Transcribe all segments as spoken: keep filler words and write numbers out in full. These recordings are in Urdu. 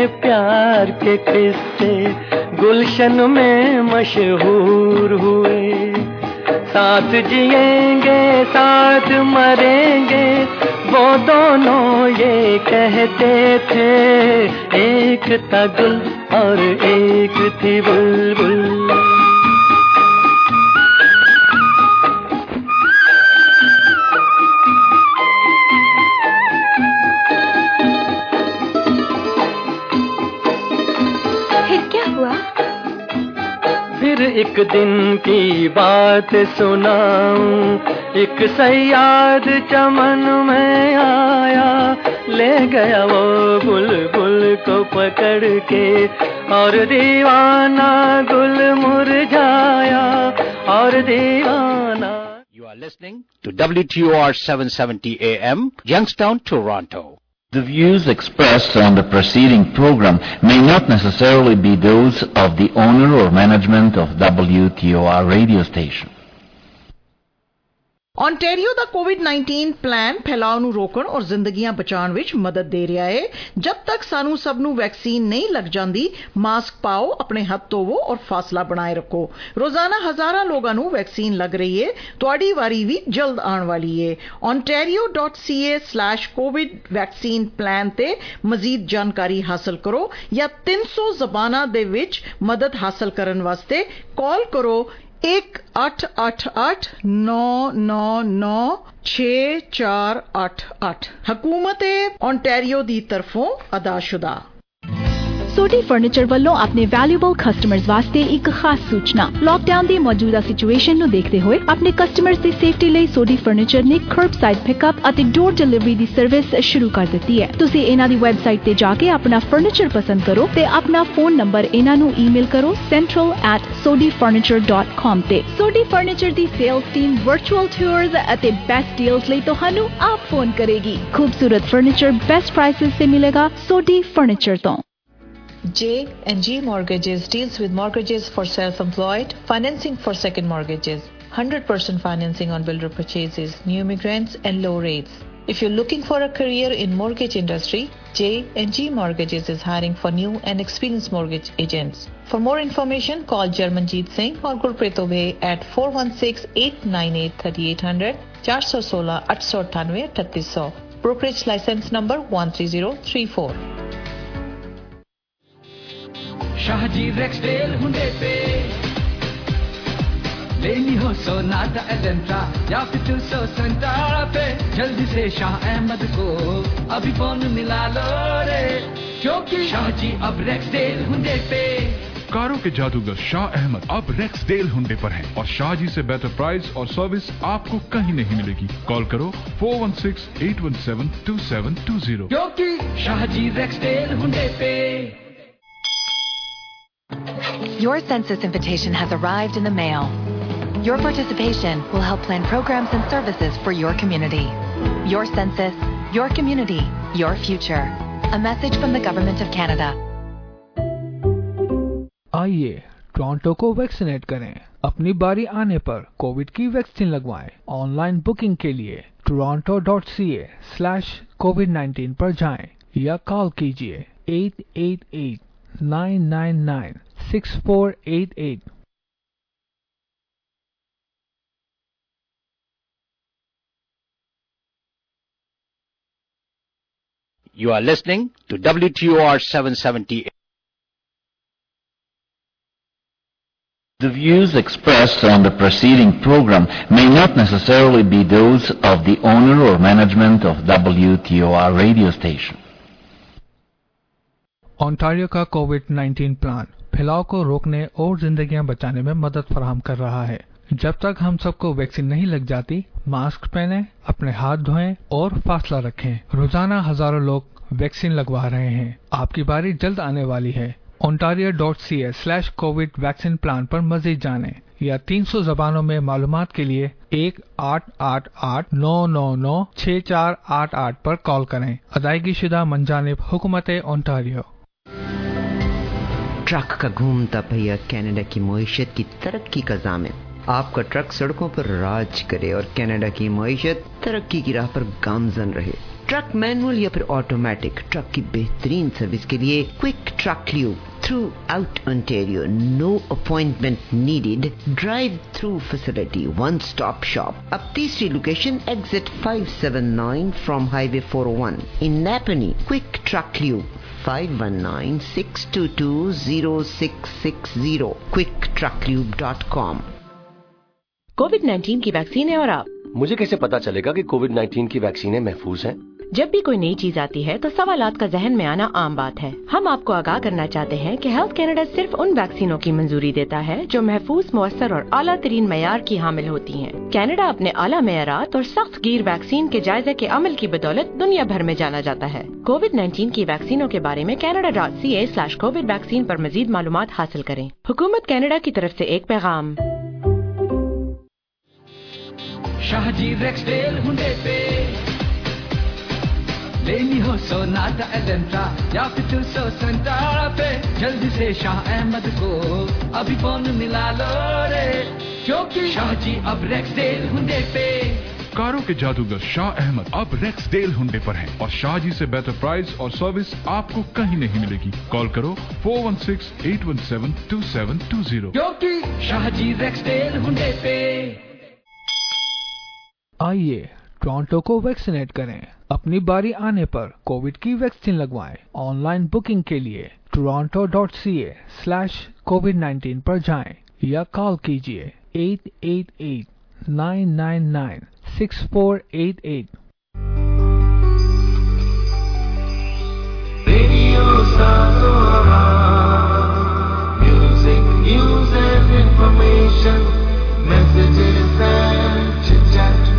प्यार के किस्से गुलशन में मशहूर हुए। साथ जिएंगे साथ मरेंगे वो दोनों ये कहते थे, एक था गुल और एक थी बुलबुल। फिर एक दिन की बात सुनाऊं, एक सयाद चमन में आया, ले गया वो बुलबुल को पकड़ के और दीवाना गुल मुरझाया और दीवाना। You are listening to W T O R seven seventy A M, Youngstown, Toronto. The views expressed on the preceding program may not necessarily be those of the owner or management of W T O R radio station. Ontario ਦਾ ਕੋਵਿਡ ਨਾਈਨਟੀਨ ਪਲਾਨ ਫੈਲਾਅ ਨੂੰ ਰੋਕਣ ਔਰ ਜ਼ਿੰਦਗੀਆਂ ਬਚਾਉਣ ਵਿੱਚ ਮਦਦ ਦੇ ਰਿਹਾ ਹੈ। ਜਦ ਤੱਕ ਸਾਨੂੰ ਸਭ ਨੂੰ ਵੈਕਸੀਨ ਨਹੀਂ ਲੱਗ ਜਾਂਦੀ, ਮਾਸਕ ਪਾਓ, ਆਪਣੇ ਹੱਥ ਧੋਵੋ ਔਰ ਫਾਸਲਾ ਬਣਾਏ ਰੱਖੋ। ਰੋਜ਼ਾਨਾ ਹਜ਼ਾਰਾਂ ਲੋਕਾਂ ਨੂੰ ਵੈਕਸੀਨ ਲੱਗ ਰਹੀ ਹੈ, ਤੁਹਾਡੀ ਵਾਰੀ ਵੀ ਜਲਦ ਆਉਣ ਵਾਲੀ ਹੈ। ontario dot c a slash covid vaccine plan ਤੇ ਮਜ਼ੀਦ ਜਾਣਕਾਰੀ ਹਾਸਲ ਕਰੋ ਜਾਂ ਤਿੰਨ ਸੌ ਜ਼ਬਾਨਾਂ ਦੇ ਵਿੱਚ ਮਦਦ ਹਾਸਲ ਕਰਨ ਵਾਸਤੇ ਕਾਲ ਕਰੋ एक आठ आठ आठ नौ नौ नौ छे चार आठ आठ। हुकूमत ओंटारियो दी तरफों अदाशुदा। सोडी फर्नीचर ਵੱਲੋਂ ਆਪਣੇ ਵੈਲਿਊਬਲ ਕਸਟਮਰਸ ਵਾਸਤੇ ਇੱਕ ਖਾਸ ਸੂਚਨਾ। ਲਾਕਡਾਊਨ ਦੀ ਮੌਜੂਦਾ ਸਿਚੁਏਸ਼ਨ ਨੂੰ ਦੇਖਦੇ ਹੋਏ ਆਪਣੇ ਕਸਟਮਰਸ ਦੀ ਸੇਫਟੀ ਲਈ ਸੋਡੀ ਫਰਨੀਚਰ ਨੇ ਕਰਬਸਾਈਡ ਪਿਕਅਪ ਅਤੇ ਡੋਰ ਡਿਲੀਵਰੀ ਦੀ ਸਰਵਿਸ ਸ਼ੁਰੂ ਕਰ ਦਿੱਤੀ ਹੈ। ਤੁਸੀਂ ਇਹਨਾਂ ਦੀ ਵੈਬਸਾਈਟ ਤੇ ਜਾ ਕੇ ਆਪਣਾ ਫਰਨੀਚਰ ਪਸੰਦ ਕਰੋ ਤੇ ਆਪਣਾ ਫੋਨ ਨੰਬਰ ਇਹਨਾਂ ਨੂੰ ਈਮੇਲ ਕਰੋ central at sodi furniture dot com ਤੇ। ਸੋਡੀ ਫਰਨੀਚਰ ਦੀ ਸੇਲਸ ਟੀਮ ਵਰਚੁਅਲ ਟੂਰਸ ਅਤੇ ਬੈਸਟ ਡੀਲਸ ਲਈ ਤੁਹਾਨੂੰ ਆਪ ਫੋਨ ਕਰੇਗੀ। ਖੂਬਸੂਰਤ ਫਰਨੀਚਰ ਬੈਸਟ ਪ੍ਰਾਈਸਿਸ ਤੇ ਮਿਲੇਗਾ ਸੋਡੀ ਫਰਨੀਚਰ ਤੋਂ। J and G Mortgages deals with mortgages for self-employed, financing for second mortgages, one hundred percent financing on builder purchases, new immigrants and low rates. If you're looking for a career in mortgage industry, J and G Mortgages is hiring for new and experienced mortgage agents. For more information, call Jarmanjeet Singh or Gurpreet Obey at four one six, eight nine eight, three eight zero zero, four one six, eight nine eight, three eight zero zero. Brokerage license number one three zero three four. Shahji Rexdale Hyundai पे लेनी हो सोनाटा एजेंट्रा या फिर टू सौ सेंटारा पे, जल्दी से शाह अहमद को अभी फोन मिला लो रे, क्योंकि शाहजी अब रेक्सडेल हुंडे पे। कारों के जादूगर शाह अहमद अब रेक्सडेल हुंडे पर हैं और शाहजी से बेहतर प्राइस और सर्विस आपको कहीं नहीं मिलेगी। कॉल करो four one six, eight one seven, two seven two zero, क्योंकि शाहजी रेक्सडेल हुंडे पे। Your census invitation has arrived in the mail. Your participation will help plan programs and services for your community. Your census, your community, your future. A message from the Government of Canada. आइए टोरंटो को वैक्सीनेट करें। अपनी बारी आने पर कोविड की वैक्सीन लगवाएं। ऑनलाइन बुकिंग के लिए toronto dot c a slash covid nineteen पर जाएं या कॉल कीजिए eight eight eight, nine nine nine, six four eight eight. You are listening to W T O R seven seventy. The views expressed on the preceding program may not necessarily be those of the owner or management of W T O R radio station. Ontario का कोविड नाइनटीन प्लान फैलाव को रोकने और जिंदगियां बचाने में मदद फराहम कर रहा है। जब तक हम सबको वैक्सीन नहीं लग जाती, मास्क पहनें, अपने हाथ धोएं और फासला रखें। रोजाना हजारों लोग वैक्सीन लगवा रहे हैं। आपकी बारी जल्द आने वाली है। ontario dot c a slash covid vaccine plan पर मजीद जानें या तीन सौ जबानों में मालूमात के लिए एक आठ आठ आठ नौ नौ नौ छह चार आठ आठ पर कॉल करें। अदायगी शुदा मंजानिब हुकूमत ओंटारियो। ट्रक का घूमता पहिया कनाडा की मईशत की तरक्की का ज़ामिन। आपका ट्रक सड़कों पर राज करे और कनाडा की मईशत तरक्की की राह पर गामजन रहे। ट्रक मैनुअल या फिर ऑटोमेटिक, ट्रक की बेहतरीन सर्विस के लिए quick truck lube throughout Ontario. No appointment needed. Drive-through facility, one-stop shop. अब तीसरी location exit five seventy-nine from Highway four oh one in Napanee. Quick Truck Lube five one nine, six two two, zero six six zero. quick truck lube dot com. Covid nineteen की वैक्सीन है और आप? मुझे कैसे पता चलेगा कि कोविड नाइन्टीन की वैक्सीनें महफूज हैं? जब भी कोई नई चीज आती है तो सवालात का जहन में आना आम बात है। हम आपको आगाह करना चाहते हैं कि हेल्थ कैनेडा सिर्फ उन वैक्सीनों की मंजूरी देता है जो महफूज, मुअस्सर और आला तरीन मयार की हामिल होती हैं। कैनेडा अपने आला मयारात और सख्त गिर वैक्सीन के जायजे के अमल की बदौलत दुनिया भर में जाना जाता है। कोविड नाइन्टीन की वैक्सीनों के बारे में Canada dot C A slash covid vaccine पर मजीद मालूमात हासिल करें। हुकूमत कैनेडा की तरफ से एक पैगाम। शाहजी रेक्सडेल हुंडे पे लेनी हो सोनाटा एलेंट्रा या फिर टू सौ सेंटारा पे, जल्दी से शाह अहमद को अभी फोन मिला लो रे, क्योंकि शाहजी अब रेक्सडेल हुंडे पे। कारों के जादूगर शाह अहमद अब रेक्सडेल हुंडे पर हैं और शाह जी से बेहतर प्राइस और सर्विस आपको कहीं नहीं मिलेगी। कॉल करो four one six, eight one seven, two seven two zero, क्योंकि शाहजी रेक्सडेल हुंडे पे। आइए टोरंटो को वैक्सीनेट करें। अपनी बारी आने पर कोविड की वैक्सीन लगवाएं। ऑनलाइन बुकिंग के लिए Toronto dot C A slash covid nineteen पर जाएं या कॉल कीजिए eight eight eight, nine nine nine, six four eight eight. Radio सासोरा, music, news and information, messages and chit-chat.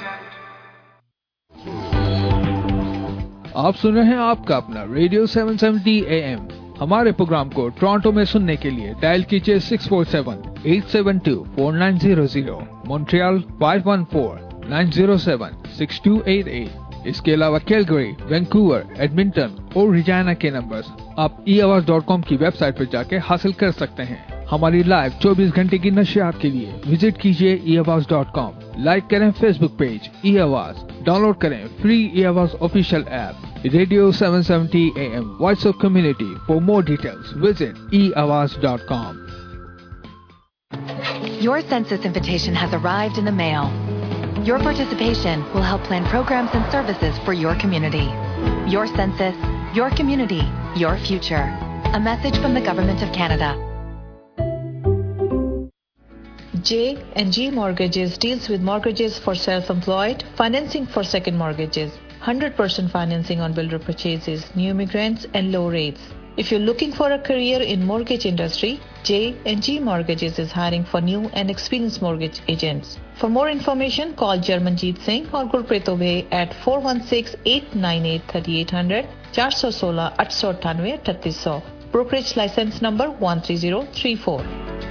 आप सुन रहे हैं आपका अपना radio seven seventy A M. हमारे प्रोग्राम को टोरंटो में सुनने के लिए डायल कीजिए six four seven, eight seven two, four nine zero zero, Montreal five one four, nine zero seven, six two eight eight. इसके अलावा कैलगरी, वैंकूवर, एडमिंटन और रिजाना के नंबर्स आप ई आवाज डॉट कॉम की वेबसाइट पर जाके हासिल कर सकते हैं। हमारी लाइव चौबीस घंटे की नशियात के लिए विजिट कीजिए ई आवाज डॉट कॉम। लाइक करें फेसबुक पेज ई आवाज, डाउनलोड करें फ्री ई आवाज official app radio seven seventy A M voice of community. For more details visit ई आवाज dot com. Your census invitation has arrived in the mail. Your participation will help plan programs and services for your community. Your census, your community, your future. A message from the Government of Canada. J and G Mortgages deals with mortgages for self-employed, financing for second mortgages, one hundred percent financing on builder purchases, new immigrants and low rates. If you're looking for a career in mortgage industry, J and G Mortgages is hiring for new and experienced mortgage agents. For more information, call Jarmanjeet Singh or Gurpreet Obey at four one six, eight nine eight, three eight zero zero, four one six, eight eight nine eight, three eight zero zero. Brokerage license number one three zero three four.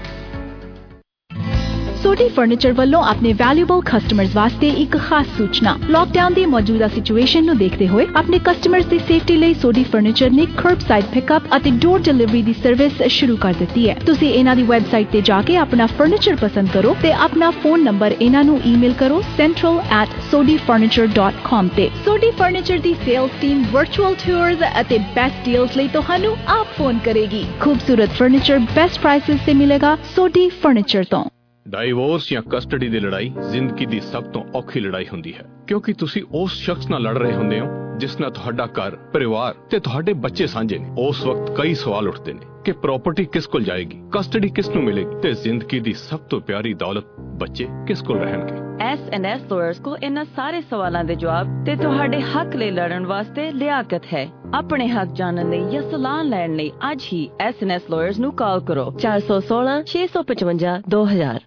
Sodhi furniture ਵੱਲੋਂ ਆਪਣੇ ਵੈਲਿਊਬਲ ਕਸਟਮਰਸ ਵਾਸਤੇ ਇੱਕ ਖਾਸ ਸੂਚਨਾ। ਲਾਕਡਾਊਨ ਦੀ ਮੌਜੂਦਾ ਸਿਚੁਏਸ਼ਨ ਨੂੰ ਦੇਖਦੇ ਹੋਏ ਆਪਣੇ ਕਸਟਮਰਸ ਦੀ ਸੇਫਟੀ ਲਈ ਸੋਡੀ ਫਰਨੀਚਰ ਨੇ ਕਰਬਸਾਈਡ ਪਿਕਅਪ ਅਤੇ ਡੋਰ ਡਿਲੀਵਰੀ ਦੀ ਸਰਵਿਸ ਸ਼ੁਰੂ ਕਰ ਦਿੱਤੀ ਹੈ। ਤੁਸੀਂ ਇਹਨਾਂ ਦੀ ਵੈਬਸਾਈਟ ਤੇ ਜਾ ਕੇ ਆਪਣਾ ਫਰਨੀਚਰ ਪਸੰਦ ਕਰੋ ਤੇ ਆਪਣਾ ਫੋਨ ਨੰਬਰ ਇਹਨਾਂ ਨੂੰ ਈਮੇਲ ਕਰੋ central at sodi furniture dot com ਤੇ। ਸੋਡੀ ਫਰਨੀਚਰ ਦੀ ਸੇਲਸ ਟੀਮ ਵਰਚੁਅਲ ਟੂਰਸ ਅਤੇ ਬੈਸਟ ਡੀਲਸ ਲਈ ਤੁਹਾਨੂੰ ਆਪ ਫੋਨ ਕਰੇਗੀ। ਖੂਬਸੂਰਤ ਫਰਨੀਚਰ ਬੈਸਟ ਪ੍ਰਾਈਸਿਸ ਤੇ ਮਿਲੇਗਾ ਸੋਡੀ ਫਰਨੀਚਰ ਤੋਂ। ਡਾਈਵੋਰਸ ਜਾਂ ਕਸਟਡੀ ਦੀ ਲੜਾਈ ਜ਼ਿੰਦਗੀ ਦੀ ਸਭ ਤੋਂ ਔਖੀ ਲੜਾਈ ਹੁੰਦੀ ਹੈ, ਕਿਉਂਕਿ ਤੁਸੀਂ ਉਸ ਸ਼ਖਸ ਨਾਲ ਲੜ ਰਹੇ ਹੁੰਦੇ ਹੋ ਜਿਸ ਨਾਲ ਤੁਹਾਡਾ ਘਰ, ਪਰਿਵਾਰ ਤੇ ਤੁਹਾਡੇ ਬੱਚੇ ਸਾਂਝੇ ਨੇ। ਉਸ ਵਕਤ ਕਈ ਸਵਾਲ ਉੱਠਦੇ ਨੇ ਕਿ ਪ੍ਰਾਪਰਟੀ ਕਿਸ ਕੋਲ ਜਾਏਗੀ, ਕਸਟਡੀ ਕਿਸ ਨੂੰ ਮਿਲੇਗੀ ਤੇ ਜ਼ਿੰਦਗੀ ਦੀ ਸਭ ਤੋਂ ਪਿਆਰੀ ਦੌਲਤ ਬੱਚੇ ਕਿਸ ਕੋਲ ਰਹਿਣਗੇ। ਐਸ ਐਂਡ ਐਸ ਲਾਇਰਸ ਕੋ ਇਹਨਾਂ ਸਾਰੇ ਸਵਾਲਾਂ ਦੇ ਜਵਾਬ ਤੇ ਤੁਹਾਡੇ ਹੱਕ ਲਈ ਲੜਨ ਵਾਸਤੇ ਲਿਆਕਤ ਹੈ। ਆਪਣੇ ਹੱਕ ਜਾਣਨ ਲਈ ਜਾਂ ਸਲਾਹ ਲੈਣ ਲਈ ਅੱਜ ਹੀ ਐਸ ਐਂਡ ਐਸ ਲਾਇਰਸ ਨੂੰ ਕਾਲ ਕਰੋ ਚਾਰ ਸੌ ਸੋਲਾਂ, ਛੇ ਸੌ ਪਚਵੰਜਾ, ਦੋ ਹਜ਼ਾਰ।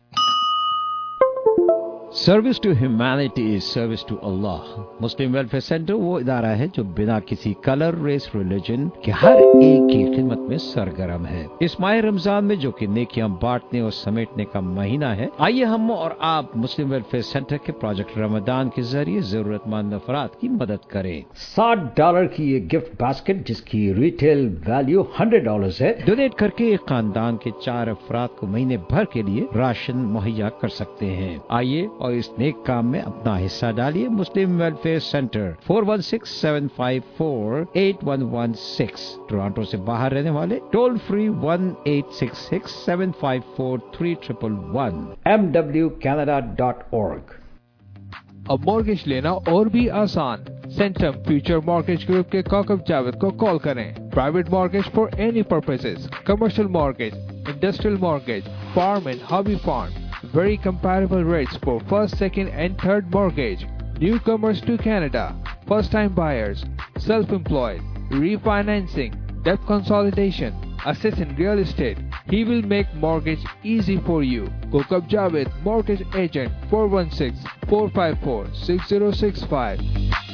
Service to humanity is service to Allah. Muslim welfare centre वो इदारा है जो बिना किसी कलर, रेस, रिलीजन के हर एक की खिदमत में सरगर्म है। इस माह रमजान में जो कि नेकियां बांटने और समेटने का महीना है, आइए हम और आप मुस्लिम वेलफेयर सेंटर के प्रोजेक्ट रमजान के जरिए जरूरतमंद अफराद की मदद करें। साठ डॉलर की ये गिफ्ट बास्केट जिसकी रिटेल वैल्यू हंड्रेड डॉलर है, डोनेट करके एक खानदान के चार अफराद को महीने भर के लिए राशन मुहैया कर सकते हैं। आइए और इस नेक काम में अपना हिस्सा डालिए। Muslim welfare centre four one six seven five four eight one one six, Toronto से बाहर रहने वाले toll free one eight six six seven five four three triple one. M W Canada dot org। अब मॉर्गेज लेना और भी आसान। सेंटम फ्यूचर मॉर्गेज ग्रुप के काकब जावेद को कॉल करें। Private mortgage for any purposes, commercial mortgage, industrial mortgage, farm and hobby farm, very comparable rates for first, second and third mortgage. Newcomers to Canada, first time buyers, self-employed, refinancing, debt consolidation, assist in real estate. He will make mortgage easy for you. Kokab Javed, mortgage agent, four one six, four five four, six zero six five.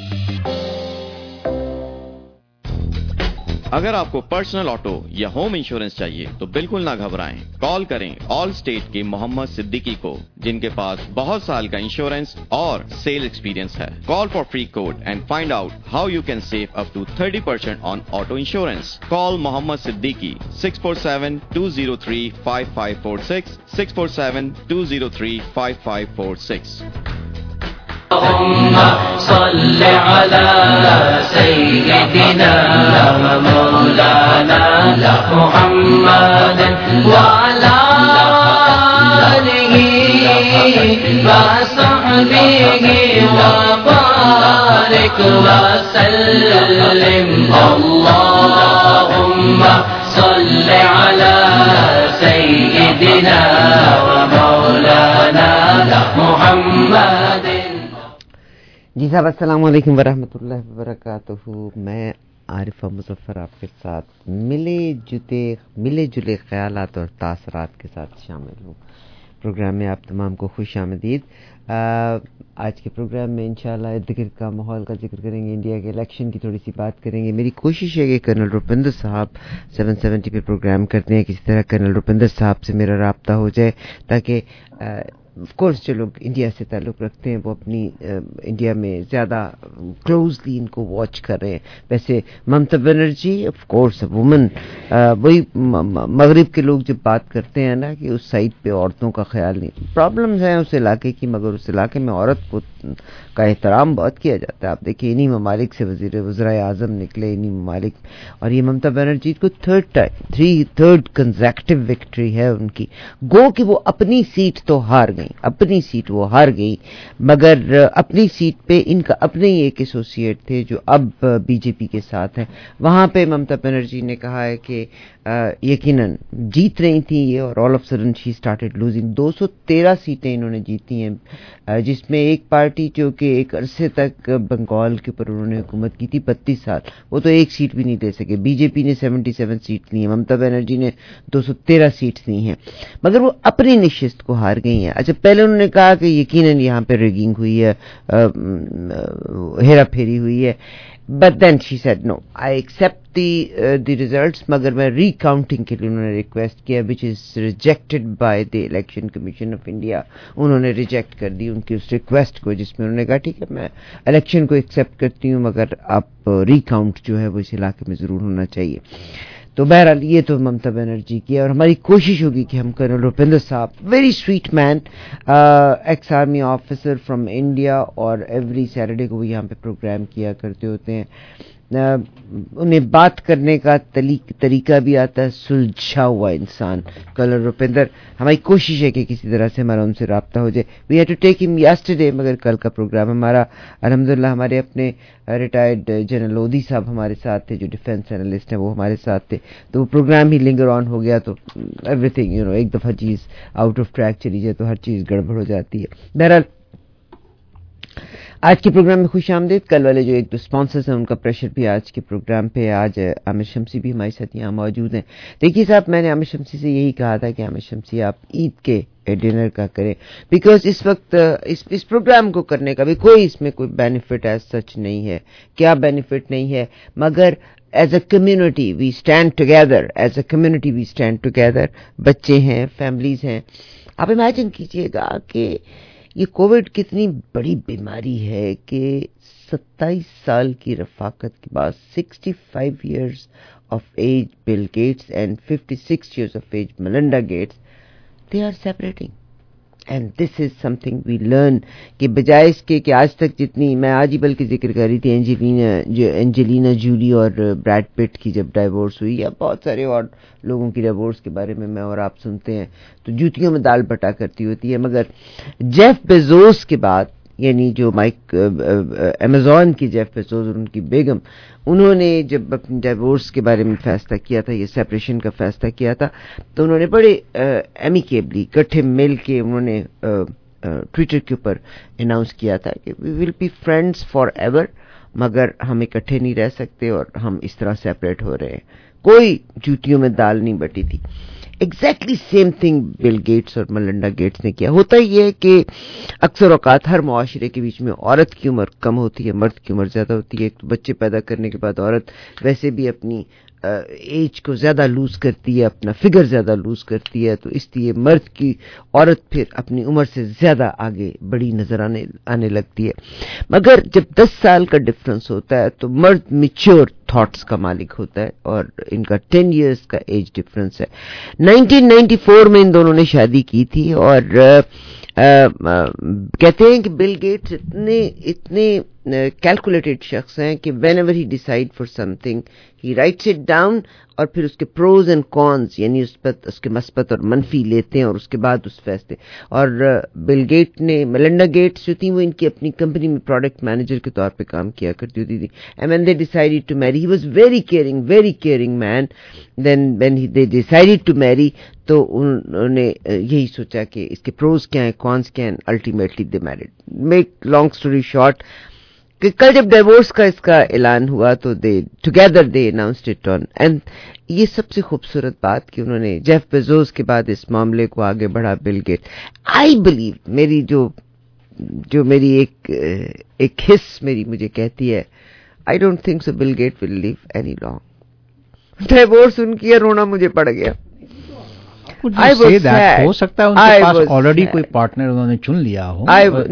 अगर आपको पर्सनल ऑटो या होम इंश्योरेंस चाहिए तो बिल्कुल ना घबराएं। कॉल करें ऑल स्टेट के मोहम्मद सिद्दीकी को, जिनके पास बहुत साल का इंश्योरेंस और सेल एक्सपीरियंस है। Call for free quote and find out how you can save up to thirty percent on auto insurance. Call Mohammad Siddiqui six four seven two zero three five five four six, six four seven two zero three five five four six. صل على سيدنا ومولانا محمد وعلى آله وصحبه وبارك وسلم اللهم صل على سيدنا ومولانا محمد۔ جی صاحب السلام علیکم ورحمۃ اللہ وبرکاتہ۔ میں عارفہ مظفر آپ کے ساتھ ملے جتے ملے جلے خیالات اور تاثرات کے ساتھ شامل ہوں۔ پروگرام میں آپ تمام کو خوش آمدید۔ آج کے پروگرام میں انشاءاللہ ارد گرد کا ماحول کا ذکر کریں گے، انڈیا کے الیکشن کی تھوڑی سی بات کریں گے۔ میری کوشش ہے کہ کرنل روپندر صاحب سیون سیونٹی پہ پروگرام کرتے ہیں، کسی طرح کرنل روپندر صاحب سے میرا رابطہ ہو جائے تاکہ آف کورس جو لوگ انڈیا سے تعلق رکھتے ہیں وہ اپنی انڈیا میں زیادہ کلوزلی ان کو واچ کر رہے ہیں۔ ویسے Mamata Banerjee of course woman, وہی مغرب کے لوگ جب بات کرتے ہیں نا کہ اس سائڈ پہ عورتوں کا خیال نہیں، پرابلمز ہیں اس علاقے کی، مگر اس علاقے میں عورت کو کا احترام بہت کیا جاتا ہے۔ آپ دیکھیں انہی ممالک سے وزیر وزرائے اعظم نکلے، انہی ممالک، اور یہ ممتا بنرجی کو third time three third consecutive victory ہے ان کی۔ گو کہ وہ اپنی سیٹ تو ہار گئی، اپنی سیٹ وہ ہار گئی، مگر اپنی سیٹ پہ ان کا اپنے ہی ایک ایسوسیٹ تھے جو اب بی جے پی کے ساتھ ہیں۔ وہاں پہ ممتا بنرجی نے کہا ہے کہ یقیناً جیت رہی تھیں یہ، اور all of sudden she started losing. دو سو تیرہ سیٹیں انہوں نے جیتی ہیں، جس میں ایک پارٹی جو کہ ایک عرصے تک بنگال کے اوپر انہوں نے حکومت کی تھی بتیس سال، وہ تو ایک سیٹ بھی نہیں دے سکے۔ بی جے پی نے سیونٹی سیون سیٹ لی ہیں، ممتا بنرجی نے دو سو تیرہ سیٹ لی ہیں، مگر وہ اپنی نشست کو ہار گئی ہیں۔ اچھا پہلے انہوں نے کہا کہ یقیناً یہاں پہ ریگنگ ہوئی ہے، ہیرا پھیری ہوئی ہے، but then she said no I accept the the results, مگر میں ری کاؤنٹنگ کے لیے انہوں نے ریکویسٹ کیا which is rejected by the Election Commission of India. انہوں نے ریجیکٹ کر دی ان کی اس ریکویسٹ کو، جس میں انہوں نے کہا ٹھیک ہے میں الیکشن کو ایکسیپٹ کرتی ہوں، مگر آپ ری کاؤنٹ جو ہے وہ اس علاقے میں ضرور ہونا چاہیے۔ تو بہرحال یہ تو ممتا بنرجی کی ہے، اور ہماری کوشش ہوگی کہ ہم کرنل روپندر صاحب، very sweet man, ex army officer from India, اور ایوری سیٹرڈے کو وہ یہاں پہ پروگرام کیا کرتے ہوتے ہیں۔ انہیں بات کرنے کا طریقہ بھی آتا ہے، سلجھا ہوا انسان کرنل روپندر۔ ہماری کوشش ہے کہ کسی طرح سے ہمارا ان سے رابطہ ہو جائے۔ وی ہیڈ ٹو ٹیک ہم یسٹرڈے، مگر کل کا پروگرام ہمارا الحمدللہ ہمارے اپنے ریٹائرڈ جنرل لودھی صاحب ہمارے ساتھ تھے، جو ڈیفینس اینالسٹ ہیں وہ ہمارے ساتھ تھے، تو وہ پروگرام ہی لنگر آن ہو گیا، تو ایوری تھنگ یو نو ایک دفعہ چیز آؤٹ آف ٹریک چلی جائے تو ہر چیز گڑبڑ ہو جاتی ہے۔ بہرحال آج کے پروگرام میں خوش آمدید۔ کل والے جو ایک دو اسپانسرز ہیں ان کا پریشر بھی آج کے پروگرام پہ۔ آج عامر شمسی بھی ہمارے ساتھ یہاں موجود ہیں۔ دیکھیے صاحب، میں نے عامر شمسی سے یہی کہا تھا کہ عامر شمسی آپ عید کے ڈنر کا کریں، بیکاز اس وقت اس اس پروگرام کو کرنے کا بھی کوئی اس میں کوئی بینیفٹ ایز سچ نہیں ہے۔ کیا بینیفٹ نہیں ہے؟ مگر as a community we stand together, as a community we stand together. بچے ہیں، فیملیز ہیں۔ آپ امیجن کیجئے گا کہ یہ کووڈ کتنی بڑی بیماری ہے کہ ستائیس سال کی رفاقت کے بعد sixty five years of age Bill Gates and fifty six years of age Melinda Gates, they are separating and this is something we learn کہ بجائے اس کے کہ آج تک جتنی میں آج ہی بلکہ ذکر کر رہی تھی اینجلینا جو اینجلینا جولی اور بریڈ پٹ کی جب ڈائیورس ہوئی یا بہت سارے اور لوگوں کی ڈائیورس کے بارے میں میں اور آپ سنتے ہیں تو جوتیوں میں دال بٹا کرتی ہوتی ہے، مگر جیف بیزوس کے بعد یعنی جو مائک امیزون کی جیف بیزوس اور ان کی بیگم، انہوں نے جب اپنی ڈائیورس کے بارے میں فیصلہ کیا تھا، یہ سیپریشن کا فیصلہ کیا تھا، تو انہوں نے بڑے ایمیکیبلی اکٹھے مل کے انہوں نے ٹویٹر کے اوپر اناؤنس کیا تھا کہ we will be friends forever, مگر ہم اکٹھے نہیں رہ سکتے اور ہم اس طرح سیپریٹ ہو رہے ہیں. کوئی جوتیوں میں دال نہیں بٹی تھی. Exactly same thing Bill Gates اور ملنڈا گیٹس نے کیا. ہوتا یہ ہے کہ اکثر اوقات ہر معاشرے کے بیچ میں عورت کی عمر کم ہوتی ہے، مرد کی عمر زیادہ ہوتی ہے. ایک تو بچے پیدا کرنے کے بعد عورت ویسے بھی اپنی ایج کو زیادہ لوز کرتی ہے، اپنا فگر زیادہ لوز کرتی ہے، تو اس لیے مرد کی عورت پھر اپنی عمر سے زیادہ آگے بڑی نظر آنے آنے لگتی ہے. مگر جب دس سال کا ڈفرنس ہوتا ہے تو مرد میچور تھاٹس کا مالک ہوتا ہے اور ان کا ٹین ایئرز کا ایج ڈفرنس ہے. نائنٹین نائنٹی فور میں ان دونوں نے شادی کی تھی اور کہتے ہیں کہ بل گیٹس اتنے اتنے کیلکولیٹڈ شخص ہیں کہ whenever he decide for something he writes it down اور پھر اس کے پروز اینڈ کونز یعنی اس پر اس کے مثبت اور منفی لیتے ہیں اور اس کے بعد اس فیصلے. اور بل گیٹ نے میلنڈا گیٹس جو تھیں وہ ان کی اپنی کمپنی میں پروڈکٹ مینیجر کے طور پہ کام کیا کرتی ہوتی تھی. And when they decided to marry he was very caring very caring man. Then when they decided to marry تو انہوں نے یہی سوچا کہ اس کے پروز کیا ہیں کونز کیا ہیں. Ultimately they married. Make long story short کہ کل جب ڈیورس کا اس کا اعلان ہوا تو they together they announced it on. اینڈ یہ سب سے خوبصورت بات کہ انہوں نے جیف بیزوس کے بعد اس معاملے کو آگے بڑھا بل گیٹ. آئی بلیو میری جو جو میری ایک ایک حص میری مجھے کہتی ہے I don't think so Bill Gate will live any long. Divorce ان کی رونا مجھے پڑ گیا. ہو سکتا ہے ان کے پاس آلریڈی کوئی پارٹنر انہوں نے چن لیا ہو.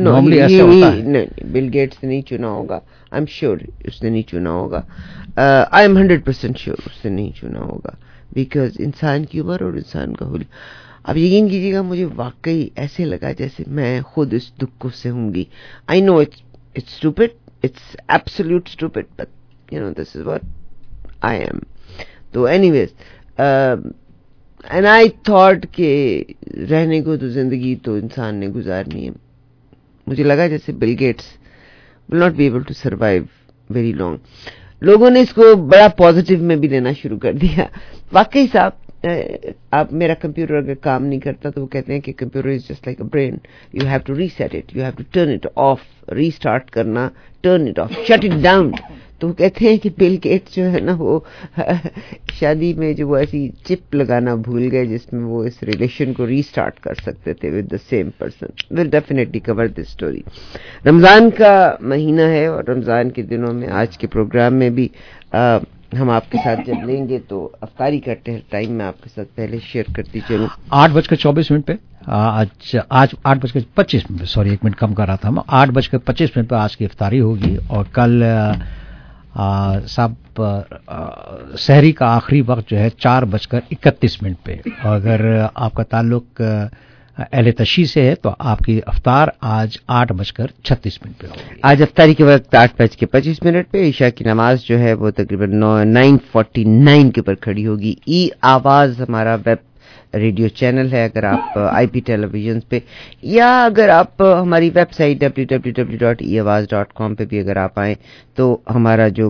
بل گیٹس نے نہیں چنا ہوگا. آئی ایم شیور اس نے نہیں چنا ہوگا. I am hundred percent sure اس نے نہیں چنا ہوگا بیکاز انسان کی عمر اور انسان کا حلیہ. اب یقین کیجیے گا مجھے واقعی ایسے لگا جیسے میں خود اس دکھ کو سہوں گی. I know it's it's stupid it's absolute stupid but you know this is what I am. تو anyways and I thought کہ رہنے کو تو زندگی تو انسان نے گزارنی ہے. مجھے لگا جیسے Bill Gates will not be able to survive very long. لوگوں نے اس کو بڑا پازیٹیو میں بھی لینا شروع کر دیا. واقعی صاحب آپ میرا کمپیوٹر اگر کام نہیں کرتا تو وہ کہتے ہیں کہ computer is just like a brain. You have to reset it, you have to turn it off, restart کرنا, turn it off, shut it down. تو وہ کہتے ہیں کہ بل گیٹس جو ہے نا وہ شادی میں جو وہ ایسی چپ لگانا بھول گئے جس میں وہ اس ریلیشن کو ریسٹارٹ کر سکتے تھے with the same person. Will definitely cover this story. Ramzan کا مہینہ ہے اور رمضان کے دنوں میں آج کے پروگرام میں بھی ہم آپ کے ساتھ جب لیں گے تو افطاری کا ٹائم میں آپ کے ساتھ پہلے شیئر کرتی چلوں. آٹھ بج کر چوبیس منٹ پہ آج آج آٹھ بج کر پچیس منٹ پہ سوری ایک منٹ کم کر رہا تھا ہم. آٹھ بج کر پچیس منٹ پہ آج کی افطاری ہوگی اور کل صاحب سحری کا آخری وقت جو ہے چار بج کر اکتیس منٹ پہ. اور اگر آپ کا تعلق اہل تشیع سے ہے تو آپ کی افطار آج آٹھ بج کر چھتیس منٹ پہ ہوگی. آج افطاری کے وقت آٹھ بج کے پچیس منٹ پہ. عشاء کی نماز جو ہے وہ تقریباً نائن فورٹی نائن کے اوپر کھڑی ہوگی. ای آواز ہمارا ویب ریڈیو چینل ہے. اگر آپ آئی پی ٹیلی ویژن پہ یا اگر آپ ہماری website W W W dot E Awaz dot کام پہ بھی اگر آپ آئیں تو ہمارا جو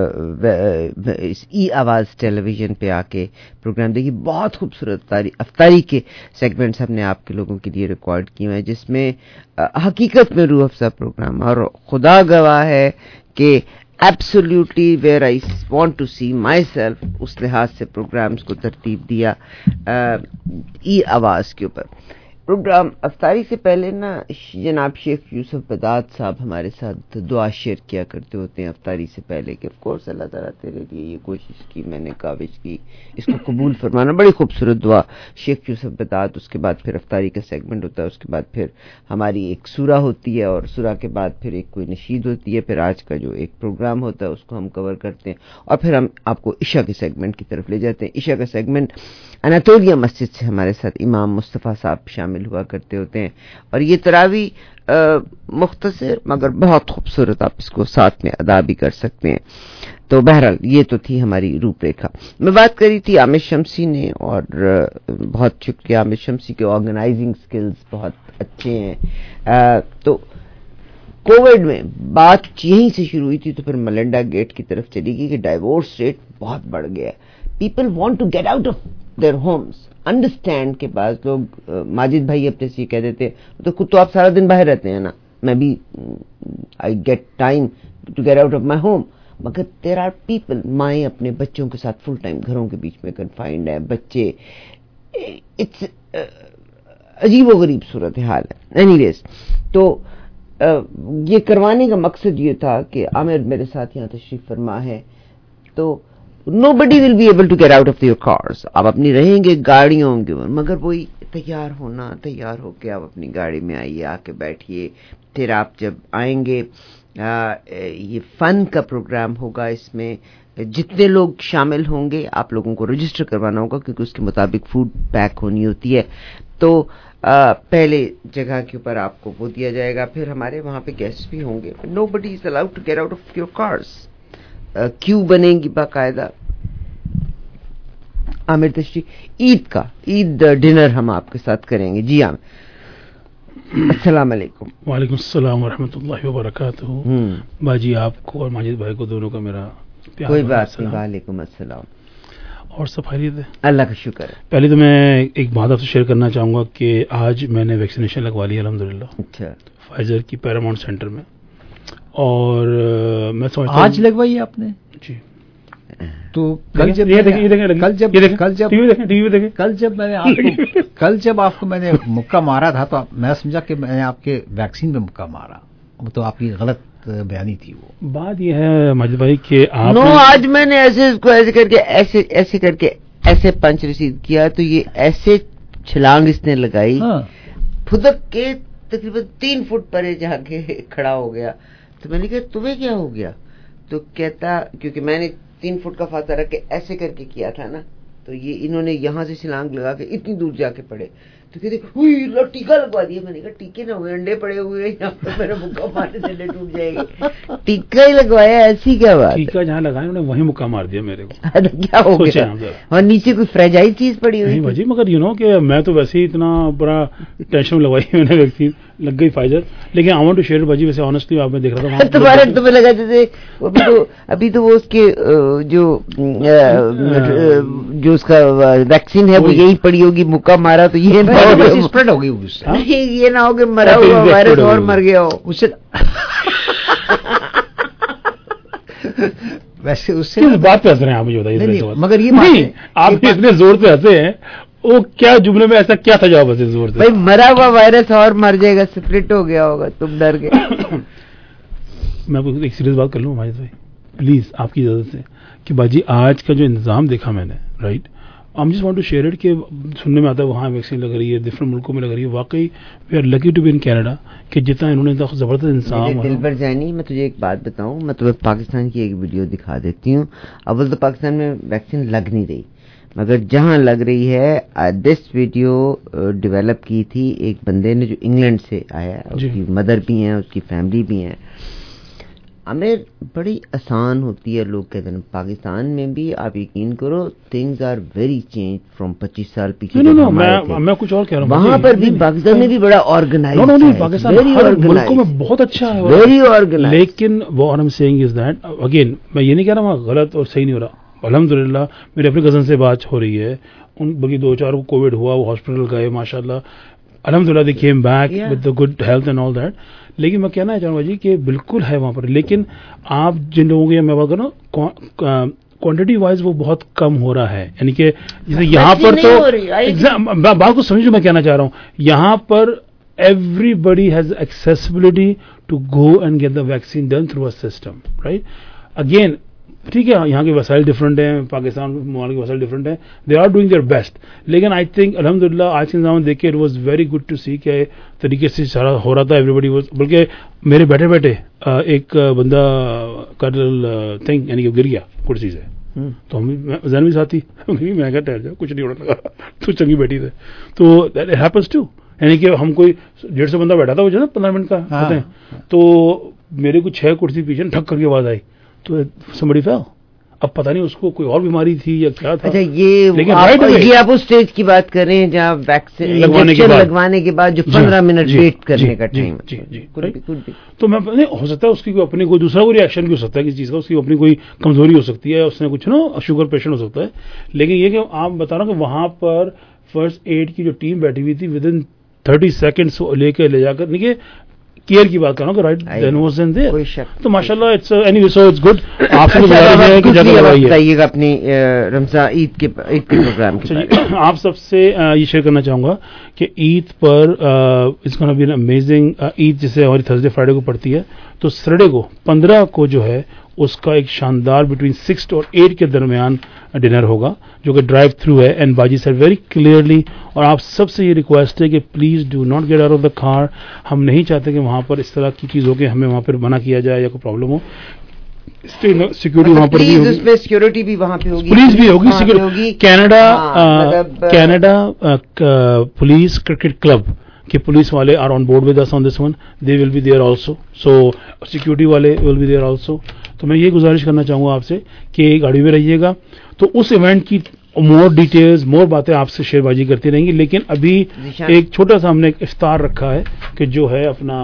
ای آواز ٹیلی ویژن پہ آ کے پروگرام دیکھیے. بہت خوبصورت افطاری کے سیگمنٹس ہم نے آپ کے لوگوں کے لیے ریکارڈ کیے ہیں جس میں حقیقت میں روح افزا پروگرام. اور خدا گواہ ہے کہ absolutely where I want to see myself اس لحاظ سے پروگرامز کو ترتیب دیا ای آواز کے اوپر. پروگرام افطاری سے پہلے نا جناب شیخ یوسف بداد صاحب ہمارے ساتھ دعا شیئر کیا کرتے ہوتے ہیں افطاری سے پہلے کہ آف کورس اللہ تعالیٰ تیرے لیے یہ کوشش کی میں نے کاوش کی اس کو قبول فرمانا. بڑی خوبصورت دعا شیخ یوسف بداد. اس کے بعد پھر افطاری کا سیگمنٹ ہوتا ہے. اس کے بعد پھر ہماری ایک سورہ ہوتی ہے اور سورہ کے بعد پھر ایک کوئی نشید ہوتی ہے. پھر آج کا جو ایک پروگرام ہوتا ہے اس کو ہم کور کرتے ہیں اور پھر ہم آپ کو عشاء کے سیگمنٹ کی طرف لے جاتے ہیں. عشاء کا سیگمنٹ اناتولیا مسجد سے ہمارے ساتھ امام مصطفیٰ صاحب شامل ہوا کرتے ہوتے ہیں, اور یہ تراوی مختصر مگر بہت خوبصورت, آپ اس کو ساتھ میں ادا بھی کر سکتے ہیں. تو بہرحال یہ تو تھی ہماری روپ ریکھا. میں بات کری تھی عامر شمسی نے, اور بہت شکریہ عامر شمسی کے, آرگنائزنگ سکلز بہت اچھے ہیں. تو کووڈ میں بات یہیں سے شروع ہوئی تھی, تو پھر ملنڈا گیٹ کی طرف چلی گئی کہ ڈائیورس ریٹ بہت بڑھ گیا ہے. People want to get out of their homes. Understand کے بعض لوگ, ماجد بھائی اپنے سے یہ کہہ دیتے تو خود تو آپ سارا دن باہر رہتے ہیں نا, میں بھی I get time to get out of my home, مگر دیر آر پیپل, مائیں اپنے بچوں کے ساتھ فل ٹائم گھروں کے بیچ میں کنفائنڈ ہیں, بچے, اٹس عجیب و غریب صورت حال ہے. اینی ویز, تو یہ کروانے کا مقصد یہ تھا کہ عامر میرے ساتھ یہاں تشریف فرما ہے, تو nobody will be able to get out of your cars. آپ اپنی رہیں گے گاڑیوں کے, مگر وہی تیار ہونا, تیار ہو کے آپ اپنی گاڑی میں آئیے, آ کے بیٹھیے. پھر آپ جب آئیں گے, یہ فن کا پروگرام ہوگا, اس میں جتنے لوگ شامل ہوں گے آپ لوگوں کو رجسٹر کروانا ہوگا, کیونکہ اس کے مطابق فوڈ پیک ہونی ہوتی ہے. تو پہلے جگہ کے اوپر آپ کو وہ دیا جائے گا, پھر ہمارے وہاں پہ گیسٹ بھی ہوں گے. nobody is allowed to get out of your cars. کیوں بنے گی باقاعدہ. عامر تشریف, عید کا عید ڈنر ہم آپ کے ساتھ کریں گے. جی عامر, السلام علیکم. وعلیکم السلام ورحمۃ اللہ وبرکاتہ. باجی آپ کو اور ماجد بھائی کو دونوں کا میرا پیار. کوئی بات نہیں, وعلیکم السلام. اور سب خیریت ہے؟ اللہ کا شکر ہے. پہلے تو میں ایک بات آپ سے شیئر کرنا چاہوں گا کہ آج میں نے ویکسینیشن لگوا لی الحمدللہ. اچھا. فائزر کی پیراماؤنٹ سینٹر میں, اور میں سمجھتا ہوں آج لگوائی آپ نے؟ جی. تو کل جب کل جب کل جب کل جب میں نے آپ کو کل جب آپ کو میں نے مکہ مارا تھا, تو میں سمجھا کہ میں نے آپ کے ویکسین میں مکہ مارا, تو آپ کی غلط بیانی تھی. وہ بات یہ ہے ماجد بھائی کہ آپ نو آج میں نے ایسے اس کو ایسے کر کے ایسے ایسے کر کے ایسے پنچ ریسیو کیا, تو یہ ایسے چھلانگ اس نے لگائی, پھدک کے تقریباً تین فٹ پرے جا کے کھڑا ہو گیا. تو میں نے کہا تمہیں کیا ہو گیا؟ تو کہتا کیونکہ میں نے تین فٹ کا فاصلہ رکھ کے ایسے کر کے کیا تھا نا, تو یہ انہوں نے یہاں سے چھلانگ لگا کے اتنی دور جا کے پڑے. تو کہتے لو ٹیکا لگوا دیا. میں نے کہا ٹیکے نہ ہوئے, انڈے پڑے ہوئے یہاں پہ, میرا مکہ مارنے سے انڈے ٹوٹ جائے گا. ٹیکا ہی لگوایا, ایسی کیا بات؟ ٹیکا جہاں لگایا انہوں نے وہیں مکہ مار دیا میرے کو. کیا ہو گیا؟ اور نیچے کوئی فریجائل چیز پڑی ہوئی نہیں باجی, مگر یو نو کہ میں تو ویسے ہی اتنا بڑا ٹینشن لگوائی میں نے, ویکسین لگ گئی فائزر. لیکن آئی وانٹ ٹو شیئر باجی, ویسے آنیسٹلی آپ نے دیکھ رہا تھا تمہارے تمہیں لگا جیسے ابھی تو ابھی تو وہ اس کے جو جو اس کا ویکسین ہے وہ یہی پڑی ہوگی, مکہ مارا تو یہ اسپریڈ ہو گئی, یہ نہ ہو کہ مرا ہوا وائرس اور مر گیا ہو. اس سے ویسے اس سے بات پہ ہنس رہے ہیں آپ, مجھے بتائیے. مگر یہ آپ اتنے زور سے ہنسے ہیں, وہ کیا جملے میں ایسا کیا تھا جواب ہنسے زور سے؟ بھائی مرا ہوا وائرس اور مر جائے گا, سپلٹ ہو گیا ہوگا, تم ڈر گئے. میں ایک سیریس بات کر لوں ماجد بھائی پلیز آپ کی اجازت سے, کہ باجی آج کا جو انتظام دیکھا میں نے, right, I just want to share it, کہ سننے میں آتا ہے وہاں ویکسین لگ رہی ہے, ڈفرنٹ ملکوں میں لگ رہی ہے. واقعی we are lucky to be in Canada, کہ جتنا انہوں نے زبردست انتظام. دل پر جانی, میں تجھے ایک بات بتاؤں, میں تمہیں پاکستان کی ایک ویڈیو دکھا دیتی ہوں. اول تو پاکستان میں ویکسین لگ نہیں رہی, مگر جہاں لگ رہی ہے, دس ویڈیو ڈیولپ کی تھی ایک بندے نے جو انگلینڈ سے آیا, اس کی مدر بھی ہیں, اس کی فیملی بھی ہیں. ہمیں بڑی آسان ہوتی ہے, لوگ کہتے ہیں پاکستان میں بھی, آپ یقین کرو things are very change from پچیس سال پیچھے. میں کچھ اور کہہ رہا ہوں, وہاں پر بھی پاکستان میں بھی بڑا آرگنائز ملکوں میں بہت اچھا ہے, ویری آرگنائز. لیکن وہ I am seeing is that, again میں یہ نہیں کہہ رہا ہوں غلط اور صحیح نہیں ہو رہا. الحمدللہ میرے اپنے کزن سے بات ہو رہی ہے, ان بلکہ دو چار کو کووڈ ہوا, وہ ہاسپٹل گئے, ماشاء اللہ الحمدللہ they came back with the good health and all that. لیکن میں کہنا چاہوں گا جی کہ بالکل ہے وہاں پر, لیکن آپ جن لوگوں کی میں بات کر رہا ہوں کوانٹٹی وائز وہ بہت کم ہو رہا ہے. یعنی کہ جیسے یہاں پر تو بات کو سمجھو میں کہنا چاہ رہا ہوں, یہاں پر everybody has accessibility to go and get the vaccine done through a system, right. Again ٹھیک ہے, یہاں کے وسائل ڈفرنٹ ہیں, پاکستان ممالک کے وسائل ڈفرنٹ ہیں, they are doing their best. لیکن آئی تھنک الحمدللہ آج کے نظام دیکھ کے it was very good to see کہ طریقے سے سارا ہو رہا تھا, ایوری بڈی واز. بلکہ میرے بیٹھے بیٹھے ایک بندہ کرنل تھنگ یعنی کہ گر گیا کرسی سے, تو ہم زین بھی ساتھی میں کہا ٹھہر جاؤ کچھ نہیں ہونے لگا تو چنگی بیٹھی تھے. تو دیٹ ہیپنس ٹو, یعنی کہ ہم کوئی ڈیڑھ سو بندہ بیٹھا تھا وہ جو نا پندرہ منٹ کا ہوتے ہیں, تو میرے کو چھ کرسی پیچھے ٹھک کر کے آواز آئی تو somebody fell. اب پتہ نہیں اس کو کوئی اور بیماری تھی یا کیا تھا. اچھا یہ یہ آپ اس اسٹیج کی بات کر رہے ہیں جہاں ویکسین لگوانے کے بعد جو پندرہ منٹ ویٹ کرنے کا ٹائم. جی جی تو میں ہو سکتا ہے اس کی کوئی اپنی کوئی دوسرا کوئی ریئیکشن بھی ہو سکتا ہے کسی چیز کا, اس کی اپنی کوئی کمزوری ہو سکتی ہے, اس نے کچھ نا شوگر پیشنٹ ہو سکتا ہے. لیکن یہ کہ آپ بتا رہا ہوں کہ وہاں پر فرسٹ ایڈ کی جو ٹیم بیٹھی ہوئی تھی ود ان تھرٹی سیکنڈس لے کے لے جا کر دیکھیے کیئر کی بات کر رہا ہوں کہ right then was then there. تو ماشاءاللہ it's anyway so it's good. آپ سے گزارش ہے کہ جلدی بتائیے گا اپنی رمضان عید کے عید کے پروگرام کی. آپ سب سے یہ شیئر کرنا چاہوں گا کہ عید پر it's gonna be an amazing. Eid جیسے ہماری تھرسڈے فرائیڈے کو پڑتی ہے تو سیٹرڈے کو پندرہ کو جو ہے اس کا ایک شاندار بٹوین سکس اور ایٹ کے درمیان ڈنر ہوگا جو کہ ڈرائیو تھرو ہے. اینڈ باجی سر ویری کلیئرلی, اور آپ سب سے یہ ریکویسٹ ہے کہ please do not get out of the car. ہم نہیں چاہتے کہ وہاں پر اس طرح کی چیز ہو کہ ہمیں وہاں پر منع کیا جائے یا کوئی پرابلم ہو. سیکورٹی وہاں پر بھی ہوگی, سیکورٹی بھی وہاں پہ ہوگی, پولیس بھی ہوگی. Canada Canada police cricket club کہ پولیس والے are on board with us on this one, they will be there also. So security والے ول بی دیئر آلسو. تو میں یہ گزارش کرنا چاہوں گا آپ سے کہ گاڑی میں رہیے گا. تو اس ایونٹ کی مور ڈیٹیلز مور باتیں آپ سے شیئر بازی کرتی رہیں گی. لیکن ابھی ایک چھوٹا سا ہم نے ایک افطار رکھا ہے کہ جو ہے اپنا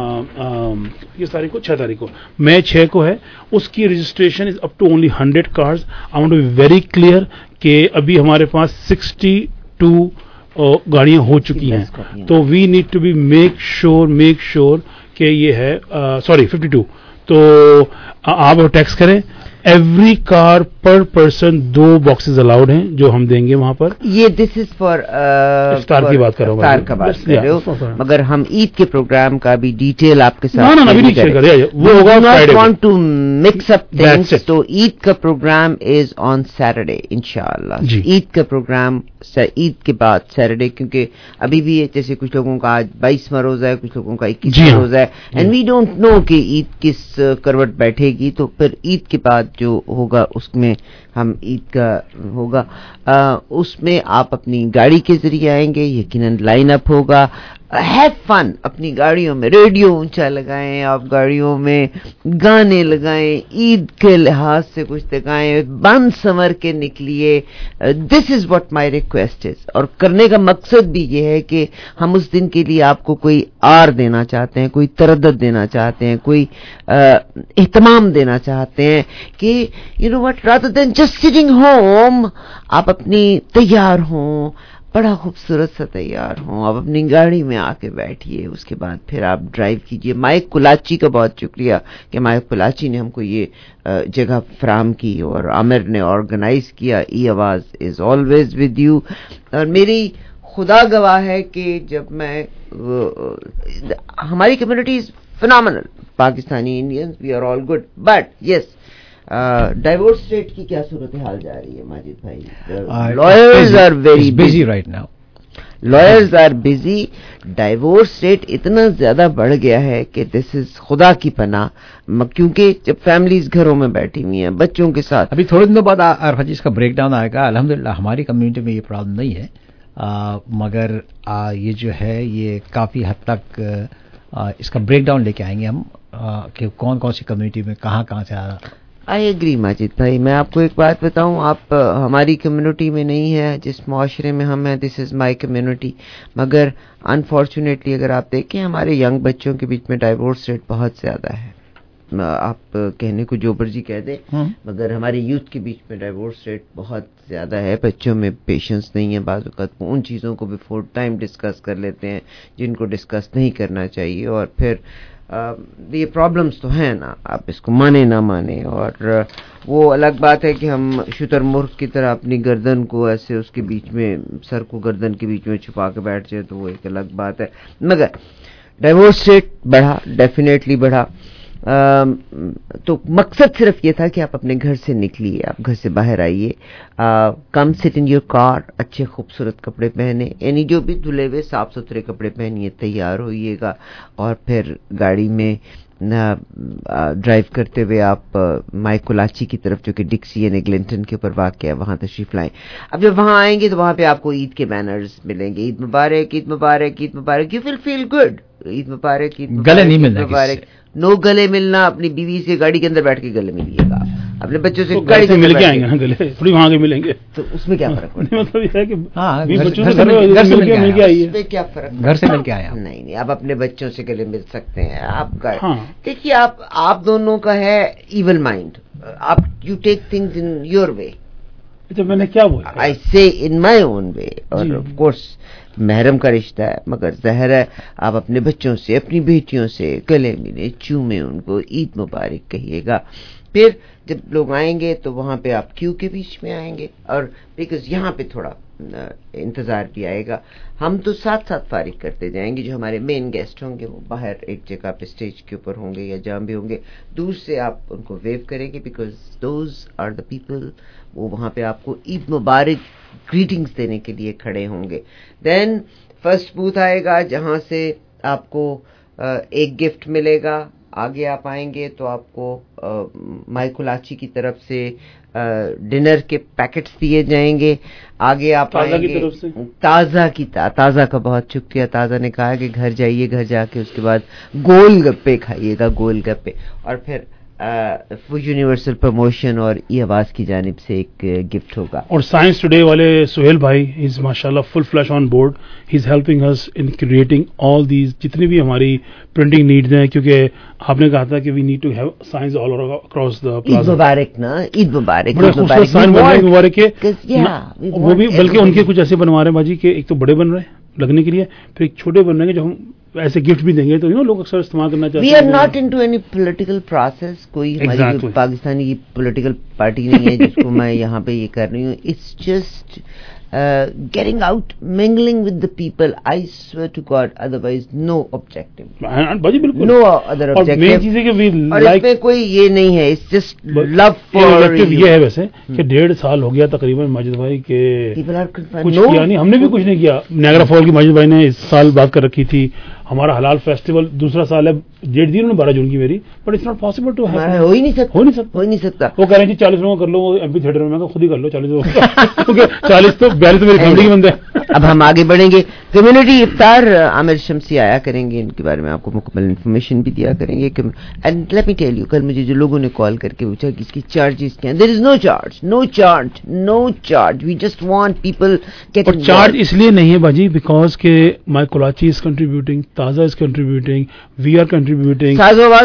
کس تاریخ کو, چھ تاریخ کو, مئی چھ کو ہے. اس کی registration is up to only hundred cars. I want to be very clear کہ ابھی ہمارے پاس سکسٹی ٹو گاڑیاں ہو چکی ہیں. تو we need to be make sure make sure کہ یہ ہے سوری ففٹی ٹو. تو آپ ٹیکس کریں. ایوری کار پر پرسن دو باکسز الاؤڈ ہیں جو ہم دیں گے وہاں پر. یہ دس از فار افطار کی بات کر رہا ہوں, افطار کا بات کر رہے ہو, مگر ہم عید کے پروگرام کا بھی ڈیٹیل آپ کے ساتھ وہ ہوگا Friday. Want to mix up things. تو عید کا پروگرام از آن سیٹرڈے انشاءاللہ. عید کا پروگرام عید کے بعد سیٹرڈے, کیونکہ ابھی بھی جیسے کچھ لوگوں کا آج بائیسواں روزہ ہے, کچھ لوگوں کا اکیسواں روزہ ہے, اینڈ وی ڈونٹ نو کہ عید کس کروٹ بیٹھے گی. تو پھر عید کے بعد جو ہوگا اس میں ہم عید کا ہوگا, اس میں آپ اپنی گاڑی کے ذریعے آئیں گے, یقیناً لائن اپ ہوگا. ہیو فن, اپنی گاڑیوں میں ریڈیو اونچا لگائیں, آپ گاڑیوں میں گانے لگائیں, عید کے لحاظ سے کچھ دکھائیں, بند سنور کے نکلیے. دس is what my request is. اور کرنے کا مقصد بھی یہ ہے کہ ہم اس دن کے لیے آپ کو کوئی آر دینا چاہتے ہیں, کوئی تردد دینا چاہتے ہیں, کوئی اہتمام دینا چاہتے ہیں کہ you know what rather than just sitting home آپ اپنی تیار ہوں, بڑا خوبصورت سا تیار ہوں, آپ اپنی گاڑی میں آ کے بیٹھیے, اس کے بعد پھر آپ ڈرائیو کیجئے. مائک کلاچی کا بہت شکریہ کہ مائک کلاچی نے ہم کو یہ جگہ فراہم کی اور عامر نے آرگنائز کیا. ای آواز از آلویز ود یو. اور میری خدا گواہ ہے کہ جب میں ہماری community is phenomenal, Pakistani Indians we are all good, but yes divorce rate کی کیا صورتحال جا رہی ہے ماجد بھائی؟ Lawyers are very busy right now. Lawyers are busy. Divorce rate اتنا زیادہ بڑھ گیا ہے کہ دس از خدا کی پناہ, کیونکہ جب فیملیز گھروں میں بیٹھی ہوئی ہیں بچوں کے ساتھ. ابھی تھوڑے دنوں بعد عرفت جی اس کا بریک ڈاؤن آئے گا. الحمدللہ ہماری کمیونٹی میں یہ پرابلم نہیں ہے, آ, مگر آ, یہ جو ہے یہ کافی حد تک آ, اس کا بریک ڈاؤن لے کے آئیں گے ہم آ, کہ کون کون سی کمیونٹی میں کہاں کہاں سے. آئی ایگری ماجد بھائی. میں آپ کو ایک بات بتاؤں, آپ ہماری کمیونٹی میں نہیں ہے, جس معاشرے میں ہم ہیں دس از مائی کمیونٹی, مگر انفارچونیٹلی اگر آپ دیکھیں ہمارے ینگ بچوں کے بیچ میں ڈائیورس ریٹ بہت زیادہ ہے. آپ کہنے کو جو مرضی کہہ دیں, مگر ہمارے یوتھ کے بیچ میں ڈائیورس ریٹ بہت زیادہ ہے. بچوں میں پیشنس نہیں ہے, بعض اوقات وہ ان چیزوں کو بفور ٹائم ڈسکس کر لیتے ہیں جن کو ڈسکس نہیں کرنا چاہیے, اور پھر یہ پرابلمس تو ہیں نا, آپ اس کو مانے نہ مانے. اور وہ الگ بات ہے کہ ہم شتر مرغ کی طرح اپنی گردن کو ایسے اس کے بیچ میں, سر کو گردن کے بیچ میں چھپا کے بیٹھ جائے, تو وہ ایک الگ بات ہے. مگر ڈائیورس ریٹ بڑھا, ڈیفینیٹلی بڑھا. تو مقصد صرف یہ تھا کہ آپ اپنے گھر سے نکلیے, آپ گھر سے باہر آئیے, کم سٹ ان یور کار, اچھے خوبصورت کپڑے پہنے, یعنی جو بھی دھلے ہوئے صاف ستھرے کپڑے پہنیے, تیار ہوئیے گا, اور پھر گاڑی میں ڈرائیو کرتے ہوئے آپ مائکولاچی کی طرف جو کہ ڈکسی یعنی گلنٹن کے اوپر واقع ہے وہاں تشریف لائیں. اب جب وہاں آئیں گے تو وہاں پہ آپ کو عید کے بینرز ملیں گے, عید مبارک عید مبارک عید مبارک. یو ول فیل گڈ, عید مبارک عید مبارک. گلے نہیں ملنا مبارک, نو گلے ملنا. اپنی بیوی سے گاڑی کے اندر بیٹھ کے گلے ملیے گا, اپنے بچوں سے گاڑی سے مل کے آئیں گے گلے, تھوڑی وہاں کے ملیں گے. تو اس میں کیا فرق پڑتا ہے؟ مطلب یہ ہے کہ ہاں بچوں گھر سے مل کے آئیے, اس میں کیا فرق؟ گھر سے مل کے آیا. نہیں نہیں, آپ اپنے بچوں سے گلے مل سکتے ہیں. آپ کا دیکھیے, آپ آپ دونوں کا ہے ایول مائنڈ. آپ you take things in your way. تو میں نے کیا بولا, آئی سے ان مائی اون وے. اور آف کورس محرم کا رشتہ ہے, مگر ظاہر ہے آپ اپنے بچوں سے اپنی بیٹیوں سے گلے ملے, چومے, ان کو عید مبارک کہیے گا. پھر جب لوگ آئیں گے تو وہاں پہ آپ کیو کے بیچ میں آئیں گے, اور بیکاز یہاں پہ تھوڑا انتظار بھی آئے گا. ہم تو ساتھ ساتھ فارغ کرتے جائیں گے. جو ہمارے مین گیسٹ ہوں گے وہ باہر ایک جگہ پہ اسٹیج کے اوپر ہوں گے یا جہاں بھی ہوں گے, دور سے آپ ان کو ویو کریں گے, because those are the people. وہ وہاں پہ آپ کو عید مبارک گریٹنگز دینے کے لیے کھڑے ہوں گے. دین فرسٹ بوتھ آئے گا جہاں سے آپ کو ایک گفٹ ملے گا. آگے آپ آئیں گے تو آپ کو مائکولاچی کی طرف سے ڈنر کے پیکٹس دیے جائیں گے. آگے آپ آئیں گے تازہ کی تازہ کا بہت شکریہ. تازہ نے کہا کہ گھر جائیے, گھر جا کے اس کے بعد گول گپے کھائیے گا, گول گپے. اور پھر یونیورسل پروموشن اور ای آواز کی جانب سے ایک گفٹ ہوگا. اور سائنس ٹوڈے والے سہیل بھائی از ماشاء اللہ full flash on board. He is helping us in creating all these جتنی بھی ہماری پرنٹنگ نیڈز ہیں, کیونکہ آپ نے کہا تھا کہ we need to have signs all across the plaza. Eid مبارک نا, عید مبارک. بڑے خوبصورت سائن بن رہے ہیں مبارک کے, وہ بھی بلکہ ان کے کچھ ایسے بنوا رہے ہیں باجی کہ ایک تو بڑے بن رہے ہیں لگنے کے لیے, پھر ایک چھوٹے بن رہے ہیں جو ہم ایسے گفٹ بھی دیں گے تو یو نو لوگ اکثر استعمال کرنا چاہتے ہیں. We are not into any political process. کوئی ہماری پاکستانی کی پولیٹیکل پارٹی نہیں ہے جس کو میں یہاں پہ یہ کر رہی ہوں. It's just getting out, mingling with the people. I swear to God, otherwise no objective, no other objective. اور اس میں کوئی یہ نہیں ہے, اٹس جسٹ لو فار. یہ ہے ویسے کہ ڈیڑھ سال ہو گیا تقریباً ماجد بھائی کے کچھ کیا نہیں, ہم نے بھی کچھ نہیں کیا. نیاگرا فال کی ماجد بھائی نے اس سال بات کر رکھی تھی. ہمارا حلال فیسٹیول دوسرا سال ہے, ڈیٹ دی انہوں نے بارہ جون کی میری, but it's not possible to ہو ہی نہیں سکتا, ہو نہیں سکتا ہو نہیں سکتا. وہ کہہ رہے ہیں چالیس لوگوں کر لو ایم پی تھیٹر میں, میں خود ہی کر لو چالیس لوگوں کا, کیونکہ چالیس تو بیالیس تو میری فیملی کے بندے ہیں. اب ہم آگے بڑھیں گے. کمیونٹی افطار عامر شمسی آیا کریں گے, ان کے بارے میں آپ کو مکمل انفارمیشن بھی دیا کریں گے. And let me tell you, کل مجھے جو لوگوں نے کال کر کے پوچھا کہ اس کی چارجز کیا ہیں, there is no charge, no charge, no charge. We just want people get. اور چارج اس لیے نہیں ہے باجی بیکاز کہ مائکولاچی از کنٹریبیوٹنگ, تازہ is contributing, we are contributing,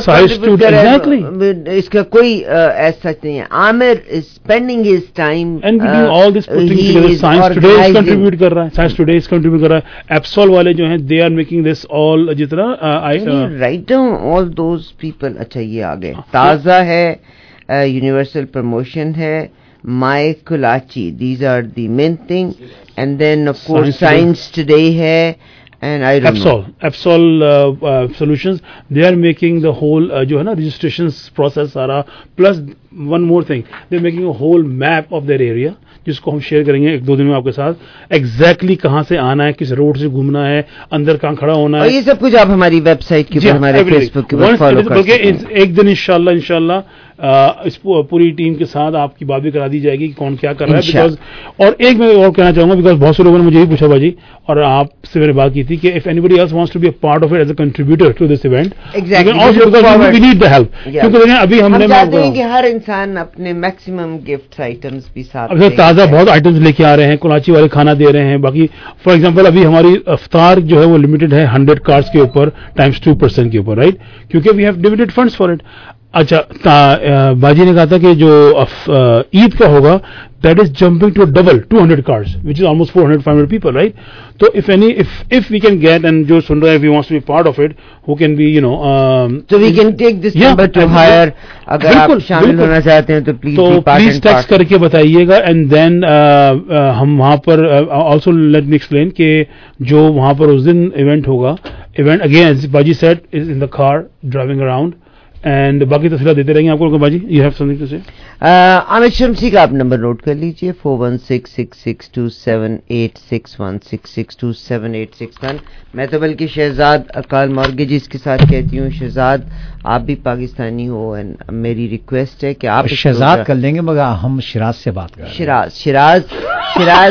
اس کا کوئی ایسا سچ نہیں ہے. Aamir is spending his time and we do all this putting together. Science today is contribute کر رہا ہے, سائنس ٹوڈے از کنٹریبیوٹ کر رہا ہے. ایپسول والے جو ہیں they are making this all, جتنا write down all those people. اچھا یہ آگے تازہ ہے, یونیورسل پروموشن ہے, مائکولاچی, these are the main thing. And then of course science today ہے, and I don't Epsol, Epsol uh, uh, Solutions, they are making the whole uh, جو ہے نا registrations process سارا, plus one more thing, they are making a whole map of their area جس کو ہم شیئر کریں گے ایک دو دن میں آپ کے ساتھ. ایگزیکٹلی کہاں سے آنا ہے, کس روڈ سے گھومنا ہے, اندر کہاں کھڑا ہونا ہے, اور یہ سب کچھ آپ ہماری ویب سائٹ کے اوپر, ہمارے فیس بک کے اوپر فالو کر سکتے ہیں. ایک دن انشاءاللہ انشاءاللہ اس پوری ٹیم کے ساتھ آپ کی بات بھی کرا دی جائے گی کہ کون کیا کر رہا ہے. بیکاز اور ایک میں اور کہنا چاہوں گا, بیکاز بہت سے لوگوں نے مجھے یہ پوچھا باجی, اور آپ سے میں نے بات کی تھی کہ if anybody else wants to be a part of it as a contributor to this event, exactly, also because we need the help. کیونکہ ابھی ہم نے چاہتے ہیں کہ ہر انسان اپنے میکسیمم گفٹ آئٹمس بھی ساتھ, اب تازہ بہت آئٹمس لے کے آ رہے ہیں, کراچی والے کھانا دے رہے ہیں. باقی فار ایگزامپل ابھی ہماری افطار جو ہے وہ لمیٹڈ ہے ہنڈریڈ کارڈس کے اوپر ٹائمس ٹو پرسینٹ کے اوپر, رائٹ, کیونکہ we have divided funds for it. اچھا باجی نے کہا تھا کہ جو عید کا ہوگا that is jumping to a double two hundred cards, which is almost four hundred five hundred people, right? So if any if if we can get, and jo sun raha hai, if he wants to be part of it, who can be, you know, um, so we can take this yeah, number to higher. Agar aap shamil hona chahte hain to please so be part please and text karke bataiyega, and then uh, uh, hum wahan par uh, also let me explain ke jo wahan par us din event hoga, event again as Baji said is in the car driving around. And बाकी तफसीलात देते रहेंगे आपको। Rukba ji, you have something to say? Aamir Shamsi का आप नंबर नोट कर लीजिए, four one six six six two seven eight six one six six two seven eight six one. मैं तो बल्कि शहजाद अकाल मॉर्गेजेस के साथ कहती हूँ, शहजाद आप भी पाकिस्तानी हो एंड मेरी रिक्वेस्ट है कि आप शहजाद कर लेंगे, मगर हम शिराज से बात करें। शिराज शिराज शिराज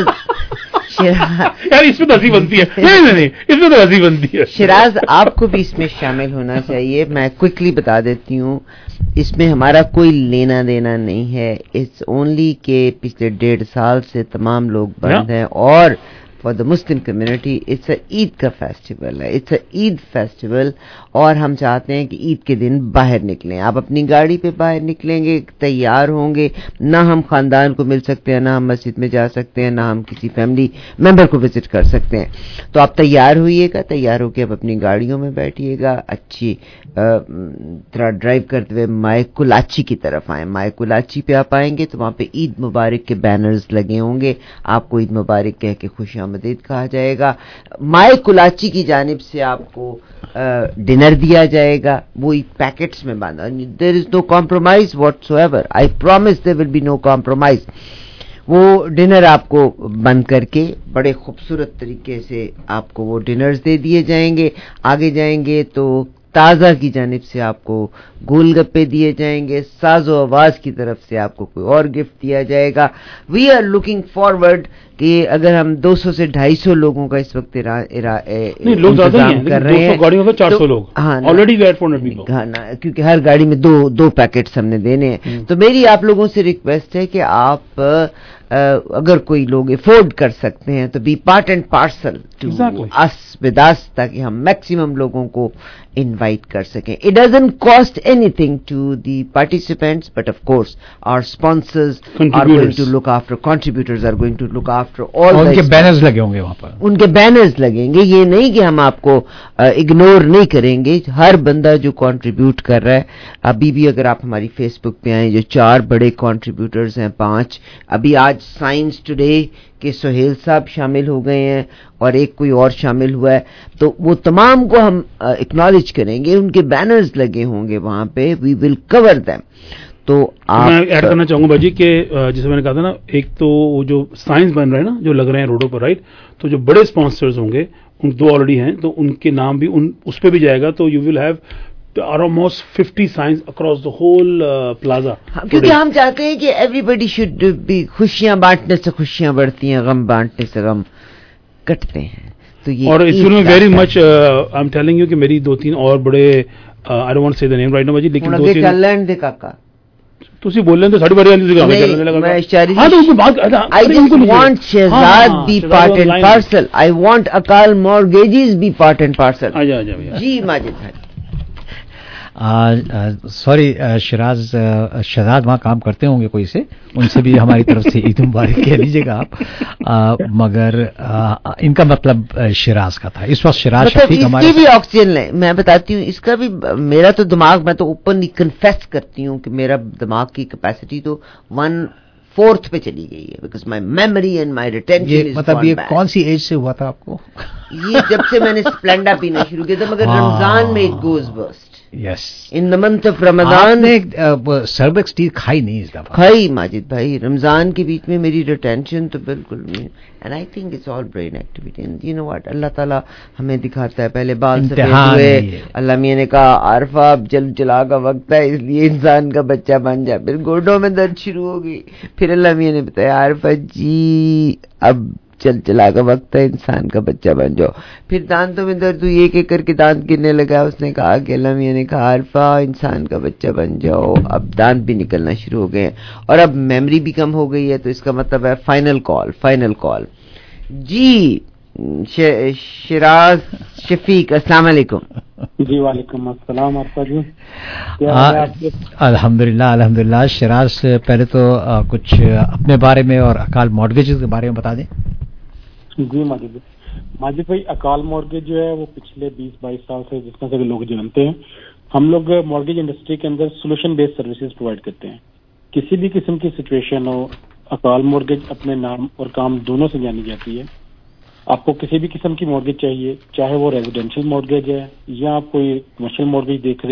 यार इसमें तो हंसी बनती है। नहीं नहीं नहीं, इसमें तो हंसी बनती है। शिराज आपको भी इसमें शामिल होना चाहिए। मैं क्विकली बता देती हूँ, इसमें हमारा कोई लेना देना नहीं है। इट्स ओनली के पिछले डेढ़ साल से तमाम लोग बंद हैं और for the Muslim community it's a Eid का फेस्टिवल है, इट्स अ ईद फेस्टिवल। और हम चाहते हैं कि ईद के दिन बाहर निकलें। आप अपनी गाड़ी पे बाहर निकलेंगे, तैयार होंगे, ना हम खानदान को मिल सकते हैं, ना हम मस्जिद में जा सकते हैं, ना हम किसी फैमिली मेंबर को विजिट कर सकते हैं। तो आप तैयार होइएगा, तैयार होकर आप अपनी गाड़ियों में बैठिएगा, अच्छी तरह ड्राइव करते हुए माए कुलाची की तरफ आए। माए कुलाची पे आप आएंगे तो वहाँ पे ईद मुबारक के बैनर्स लगे होंगे, आपको ईद मुबारक कह के खुश आमदीद कहा जाएगा। माए कुलाची की जानिब से आपको डिनर दिया जाएगा, वो पैकेट्स में बांधा। There is no compromise whatsoever, I promise there will be no compromise. वो डिनर आपको बंद करके बड़े खूबसूरत तरीके से आपको वो डिनर्स दे दिए जाएंगे। आगे जाएंगे तो ताज़ा की जानिब से आपको गोलगप्पे दिए जाएंगे, साजो आवाज की तरफ से आपको कोई और गिफ्ट दिया जाएगा। वी आर लुकिंग फॉरवर्ड कि अगर हम दो सौ से ढाई सौ लोगों का इस वक्त इरा, इरा, ए, इंतजाम कर रहे हैं, गाड़ियों में चार सौ तो, लोग हाँ already we have four hundred people, हाँ ना, क्योंकि हर गाड़ी में दो दो पैकेट्स हमने देने हैं। तो मेरी आप लोगों से रिक्वेस्ट है कि आप Uh, अगर कोई लोग अफोर्ड कर सकते हैं तो be part and parcel to us with us, ताकि हम मैक्सिमम लोगों को इनवाइट कर सकें। It doesn't cost anything to the participants, but of course our sponsors are going to look after, contributors are going to look after all. उनके बैनर्स लगे होंगे वहां पर, उनके बैनर्स लगेंगे। ये नहीं कि हम आपको इग्नोर uh, नहीं करेंगे। हर बंदा जो कंट्रीब्यूट कर रहा है, अभी भी अगर आप हमारी फेसबुक पे आए, जो चार बड़े कंट्रीब्यूटर्स हैं, पांच अभी आज साइंस टुडे के सुहेल साहब शामिल हो गए हैं और एक कोई और शामिल हुआ है, तो वो तमाम को हम एक्नॉलेज करेंगे। उनके बैनर्स लगे होंगे वहां पे, वी विल कवर देम। तो आप मैं ऐड करना चाहूंगा भाजी कि जैसे मैंने कहा था ना, एक तो वो जो साइंस बन रहे हैं ना, जो लग रहे हैं रोडों पर, राइट, तो जो बड़े स्पॉन्सर्स होंगे उन दो ऑलरेडी हैं, तो उनके नाम भी उन उस पर भी जाएगा। तो you will have almost fifty signs across the whole uh, plaza. क्योंकि हम चाहते हैं कि everybody should be, खुशियां बांटने से खुशियां बढ़ती हैं, गम बांटने से गम कटते हैं। तो ये और it's going very much uh, I'm telling you कि मेरी दो तीन और बड़े uh, I don't want to say the name right now भाजी, लेकिन दो तीन चलन दे काका ਤੁਸੀਂ ਬੋਲਣ ਤੇ ਸਾਡੀ ਬੜੀ ਆਂਦੀ ਸੀਗਾ ਮੈਂ ਚੱਲਣੇ ਲਗਾ। मैं शायरी हां तो बात I just want Shahzad be part and parcel, I want अकाल mortgages be part and parcel। आजा आजा भैया जी माजिद भाई। सॉरी शिराज, शहजाद वहाँ काम करते होंगे कोई से, उनसे भी हमारी तरफ से ईद मुबारक कह लीजिएगा आप। आ, मगर आ, इनका मतलब शिराज का था इस वक्त। शिराज मतलब शफीक हमारे भी ऑक्सीजन है। मैं बताती हूँ इसका भी, मेरा तो दिमाग, मैं तो ओपनली कन्फेस करती हूँ कि मेरा दिमाग की कैपेसिटी तो वन फोर्थ पे चली गई है, because my memory and my retention is मतलब ये कौन सी एज से हुआ था आपको? ये जब से मैंने स्प्लेंडा पीना शुरू किया था, मगर रमजान में it goes burst. Yes, in the month of Ramzan ने सर्बेक्स टी खाई नहीं इस दफा? खाई माजिद भाई, रमजान के बीच में मेरी रिटेंशन तो बिल्कुल नहीं। And I think it's all brain activity. And you know what, अल्लाह ताला हमें दिखाता है, पहले बाल सफेद हुए, अल्लाह मियां ने कहा आरफा अब जल जला का वक्त है, इसलिए इंसान का बच्चा बन जा। फिर गोडों में दर्द शुरू हो गई, फिर अल्लाह मियां ने बताया आरफा जी अब चल चला का वक्त है, इंसान का बच्चा बन जाओ। फिर दांतों में दर्द हुई, एक एक करके दांत गिरने लगा। उसने कहा कि अल्लाह मियां ने कहा आरफा इंसान का बच्चा बन जाओ। अब दांत भी निकलना शुरू हो गए और अब मेमोरी भी कम हो गई है। तो इसका मतलब है फाइनल कॉल, फाइनल कॉल जी। शिराज शफीक, अस्सलाम वालेकुम। जी वालेकुम अस्सलाम आरफा जी, अल्हम्दुलिल्लाह अल्हम्दुलिल्लाह। शिराज पहले तो आ, कुछ अपने बारे में और अकाल मॉर्गेजेस के बारे में बता दें। जी माजिद माजिद भाई, अकाल मॉर्गेज जो है वो पिछले बीस बाईस साल से जितना सभी लोग जानते हैं, हम लोग मॉर्गेज इंडस्ट्री के अंदर सोल्यूशन बेस्ड सर्विसेज प्रोवाइड करते हैं। किसी भी किस्म की सिचुएशन हो, अकाल मॉर्गेज अपने नाम और काम दोनों से जानी जाती है। आपको किसी भी किस्म की मॉर्गेज चाहिए, चाहे वो रेजिडेंशियल मॉर्गेज है या आप कोई कमर्शियल मॉर्गेज देख रहे हो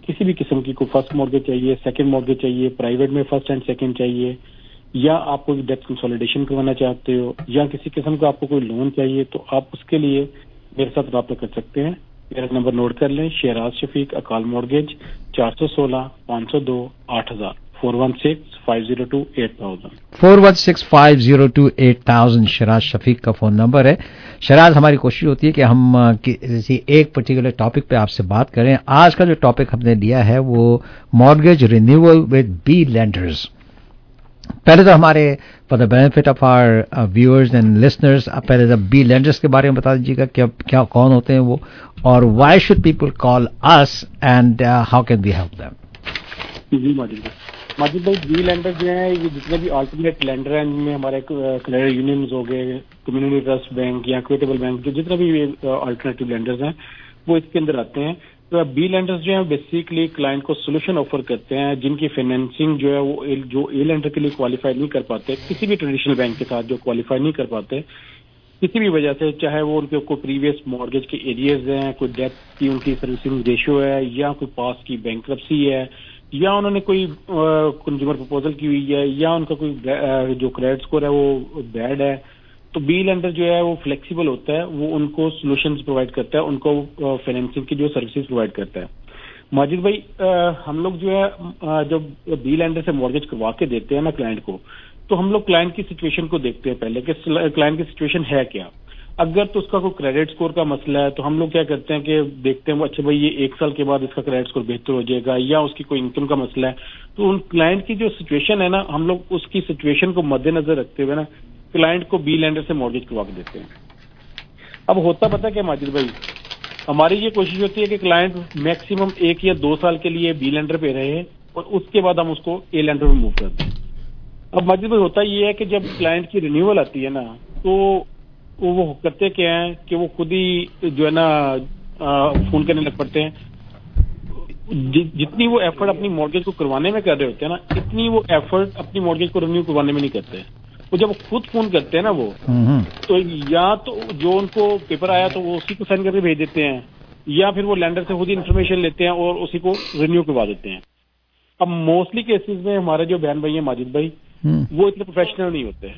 किसी भी किस्म की, कोई फर्स्ट मॉर्गेज चाहिए, सेकंड मॉर्गेज चाहिए, प्राइवेट में फर्स्ट एंड सेकंड चाहिए, या आप कोई डेट कंसोलिडेशन करवाना चाहते हो, या किसी किस्म का आपको कोई लोन चाहिए, तो आप उसके लिए मेरे साथ रब्ता कर सकते हैं। मेरा नंबर नोट कर लें, शेराज शफीक, अकाल मॉर्गेज, चार सौ सोलह पाँच सौ दो आठ हजार, four one six five zero two eight thousand four one six five zero two eight thousand Sharaz Shafiq का फोन नंबर है। शराज, हमारी कोशिश होती है कि हम अ, किसी एक पर्टिकुलर टॉपिक पे आपसे बात करें। आज का जो टॉपिक हमने लिया है वो mortgage renewal with B lenders. पहले तो हमारे for the benefit of our viewers and listeners, पहले तो बी लेंडर्स के बारे में बता दीजिएगा क्या क्या कौन होते हैं वो, और why should people call us and how can we help them. जी माजिद भाई, माजिद भाई बी लेंडर जो है, ये जितने भी अल्टरनेट लेंडर हैं, इनमें हमारे क्रेडिट यूनियंस हो गए, कम्युनिटी ट्रस्ट बैंक या इक्विटेबल बैंक, जो जितने भी अल्टरनेटिव लेंडर्स हैं वो इसके अंदर आते हैं। तो बी लेंडर्स जो है बेसिकली क्लाइंट को सोल्यूशन ऑफर करते हैं जिनकी फाइनेंसिंग जो है वो ए, जो ए लेंडर के लिए क्वालिफाई नहीं कर पाते, किसी भी ट्रेडिशनल बैंक के साथ जो क्वालिफाई नहीं कर पाते किसी भी वजह से, चाहे वो उनके कोई प्रीवियस मॉर्गेज के एरियर्स हैं, कोई डेथ की उनकी सर्विसिंग रेशियो है, या कोई पास की बैंक्रप्सी है, या उन्होंने कोई कंज्यूमर प्रपोजल की हुई है, या उनका कोई uh, जो क्रेडिट स्कोर है वो बैड है, तो बी लेंडर जो है वो फ्लेक्सिबल होता है, वो उनको सॉल्यूशंस प्रोवाइड करता है, उनको फाइनेंसिंग की जो सर्विसेज प्रोवाइड करता है। माजिद भाई, आ, हम लोग जो है आ, जब बी लेंडर से मॉर्गेज करवा के देते हैं ना क्लाइंट को, तो हम लोग क्लाइंट की सिचुएशन को देखते हैं पहले कि क्लाइंट की सिचुएशन है क्या। अगर तो उसका कोई क्रेडिट स्कोर का मसला है तो हम लोग क्या करते हैं कि देखते हैं वो अच्छा भाई ये एक साल के बाद इसका क्रेडिट स्कोर बेहतर हो जाएगा, या उसकी कोई इनकम का मसला है, तो उन क्लाइंट की जो सिचुएशन है ना, हम लोग उसकी सिचुएशन को मद्देनजर रखते हुए ना क्लाइंट को बी लेंडर से मॉर्गेज करवा के देते हैं। अब होता पता क्या माजिद भाई, हमारी ये कोशिश होती है कि क्लाइंट मैक्सिमम एक या दो साल के लिए बी लेंडर पे रहे और उसके बाद हम उसको ए लेंडर में मूव कर दें। अब माजिद भाई होता ये है कि जब क्लाइंट की रिन्यूअल आती है ना, तो वो करते क्या है कि वो खुद ही जो है ना फोन करने लग पड़ते हैं। जि, जितनी वो एफर्ट अपनी मॉर्गेज को करवाने में कर रहे होते हैं ना, इतनी वो एफर्ट अपनी मॉर्गेज को रिन्यू करवाने में नहीं करते। वो जब खुद फोन करते हैं ना वो, तो या तो जो उनको पेपर आया तो वो उसी को साइन करके भेज देते हैं, या फिर वो लैंडर से खुद ही इन्फॉर्मेशन लेते हैं और उसी को रिन्यू करवा देते हैं। अब मोस्टली केसेस में हमारे जो बहन भाई हैं माजिद भाई, वो इतने प्रोफेशनल नहीं होते।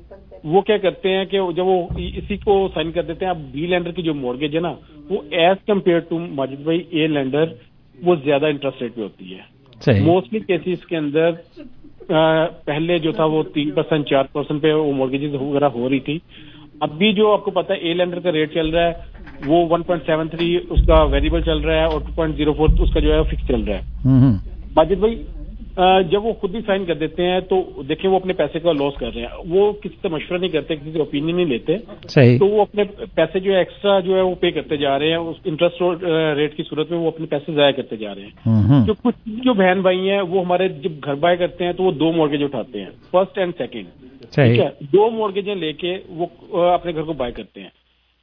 वो क्या करते हैं कि जब वो इसी को साइन कर देते हैं, अब बी लैंडर की जो मॉर्गेज है ना, वो एज कम्पेयर टू माजिद भाई ए लैंडर वो ज्यादा इंटरेस्ट रेट पे होती है। मोस्टली केसेस के अंदर आ, पहले जो था वो तीन परसेंट चार परसेंट पे वो मॉर्गेजेस वगैरह हो रही थी। अभी जो आपको पता है ए लेंडर का रेट चल रहा है वो वन पॉइंट सेवन थ्री उसका वेरिएबल चल रहा है और टू पॉइंट जीरो फोर उसका जो है फिक्स चल रहा है। माजिद भाई, जब वो खुद ही साइन कर देते हैं तो देखिए वो अपने पैसे का लॉस कर रहे हैं, वो किसी से मशवरा नहीं करते, किसी से ओपिनियन नहीं लेते, सही। तो वो अपने पैसे जो है एक्स्ट्रा जो है वो पे करते जा रहे हैं, उस इंटरेस्ट रेट की सूरत में वो अपने पैसे जाया करते जा रहे हैं। जो कुछ जो बहन भाई हैं वो हमारे जब घर बाय करते हैं तो वो दो मॉर्गेज उठाते हैं, फर्स्ट एंड सेकेंड, ठीक है, दो मॉर्गेजें लेके वो अपने घर को बाय करते हैं।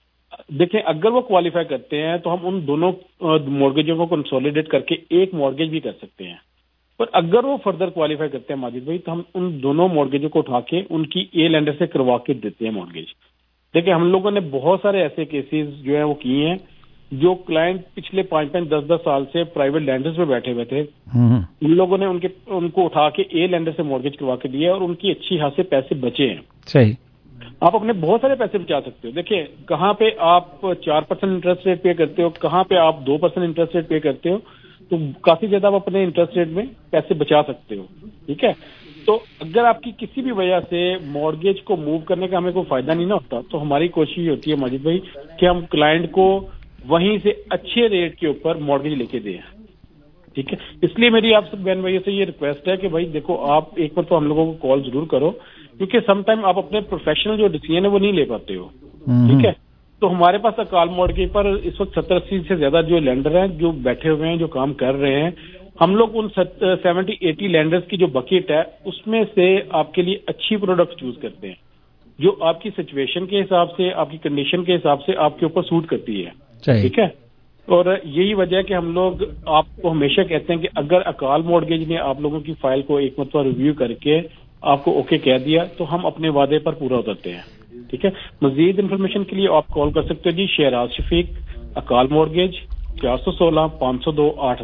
देखें, अगर वो क्वालिफाई करते हैं तो हम उन दोनों मॉर्गेजों को कंसोलिडेट करके एक मॉर्गेज भी कर सकते हैं, पर अगर वो फर्दर क्वालिफाई करते हैं माजिद भाई तो हम उन दोनों मॉर्गेजों को उठा के उनकी ए लेंडर से करवा के देते हैं मॉर्गेज। देखिए, हम लोगों ने बहुत सारे ऐसे केसेस जो है वो किए हैं, जो क्लाइंट पिछले पांच पांच दस दस साल से प्राइवेट लैंडर्स में बैठे हुए थे, उन लोगों ने उनके उनको उठा के ए लेंडर से मॉर्गेज करवा के दिया और उनकी अच्छी खासे पैसे बचे हैं। सही, आप अपने बहुत सारे पैसे बचा सकते हो। देखिए, कहाँ पे आप चार परसेंट इंटरेस्ट रेट पे करते हो, कहाँ पे आप दो परसेंट इंटरेस्ट रेट पे करते हो, तो काफी ज्यादा आप अपने इंटरेस्ट रेट में पैसे बचा सकते हो। ठीक है, तो अगर आपकी किसी भी वजह से मॉर्गेज को मूव करने का हमें कोई फायदा नहीं ना होता, तो हमारी कोशिश होती है माजिद भाई कि हम क्लाइंट को वहीं से अच्छे रेट के ऊपर मॉर्गेज लेके दें। ठीक है, इसलिए मेरी आप सब बहन भाइयों से ये रिक्वेस्ट है कि भाई देखो, आप एक बार तो हम लोगों को कॉल जरूर करो, क्योंकि समटाइम आप अपने प्रोफेशनल जो डिसीजन है वो नहीं ले पाते हो। ठीक है, तो हमारे पास अकाल मॉर्गेज पर इस वक्त सत्तर अस्सी से ज्यादा जो लैंडर हैं जो बैठे हुए हैं, जो काम कर रहे हैं, हम लोग उन सेवेंटी एटी लैंडर्स की जो बकेट है उसमें से आपके लिए अच्छी प्रोडक्ट चूज करते हैं जो आपकी सिचुएशन के हिसाब से, आपकी कंडीशन के हिसाब से आपके ऊपर सूट करती है। ठीक है, और यही वजह है कि हम लोग आपको हमेशा कहते हैं कि अगर अकाल मॉर्गेज ने आप लोगों की फाइल को एक मरतबा रिव्यू करके आपको ओके कह दिया तो हम अपने वादे पर पूरा उतरते हैं। ठीक है, मजीद इन्फॉर्मेशन के लिए आप कॉल कर सकते हो जी शेराज शफीक, अकाल मॉर्गेज, चार सौ सोलह पाँच सौ दो आठ हजार,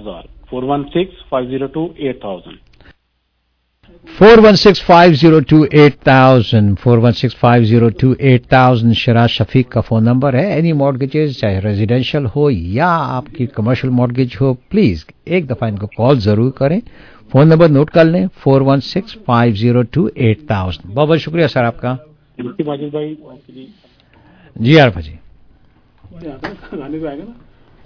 four one six five zero two eight thousand four one six five zero two eight thousand four one six five zero two eight thousand Sharaz Shafiq का फोन नंबर है. एनी मॉर्गेजेस, चाहे रेजिडेंशियल हो या आपकी कमर्शियल मॉर्गेज हो, प्लीज एक दफा इनको कॉल जरूर करें. फोन नंबर नोट कर लें, four one six five zero two eight thousand. बहुत बहुत शुक्रिया सर आपका. माजिद भाई जी आरफा जी. गाने तो आएगा ना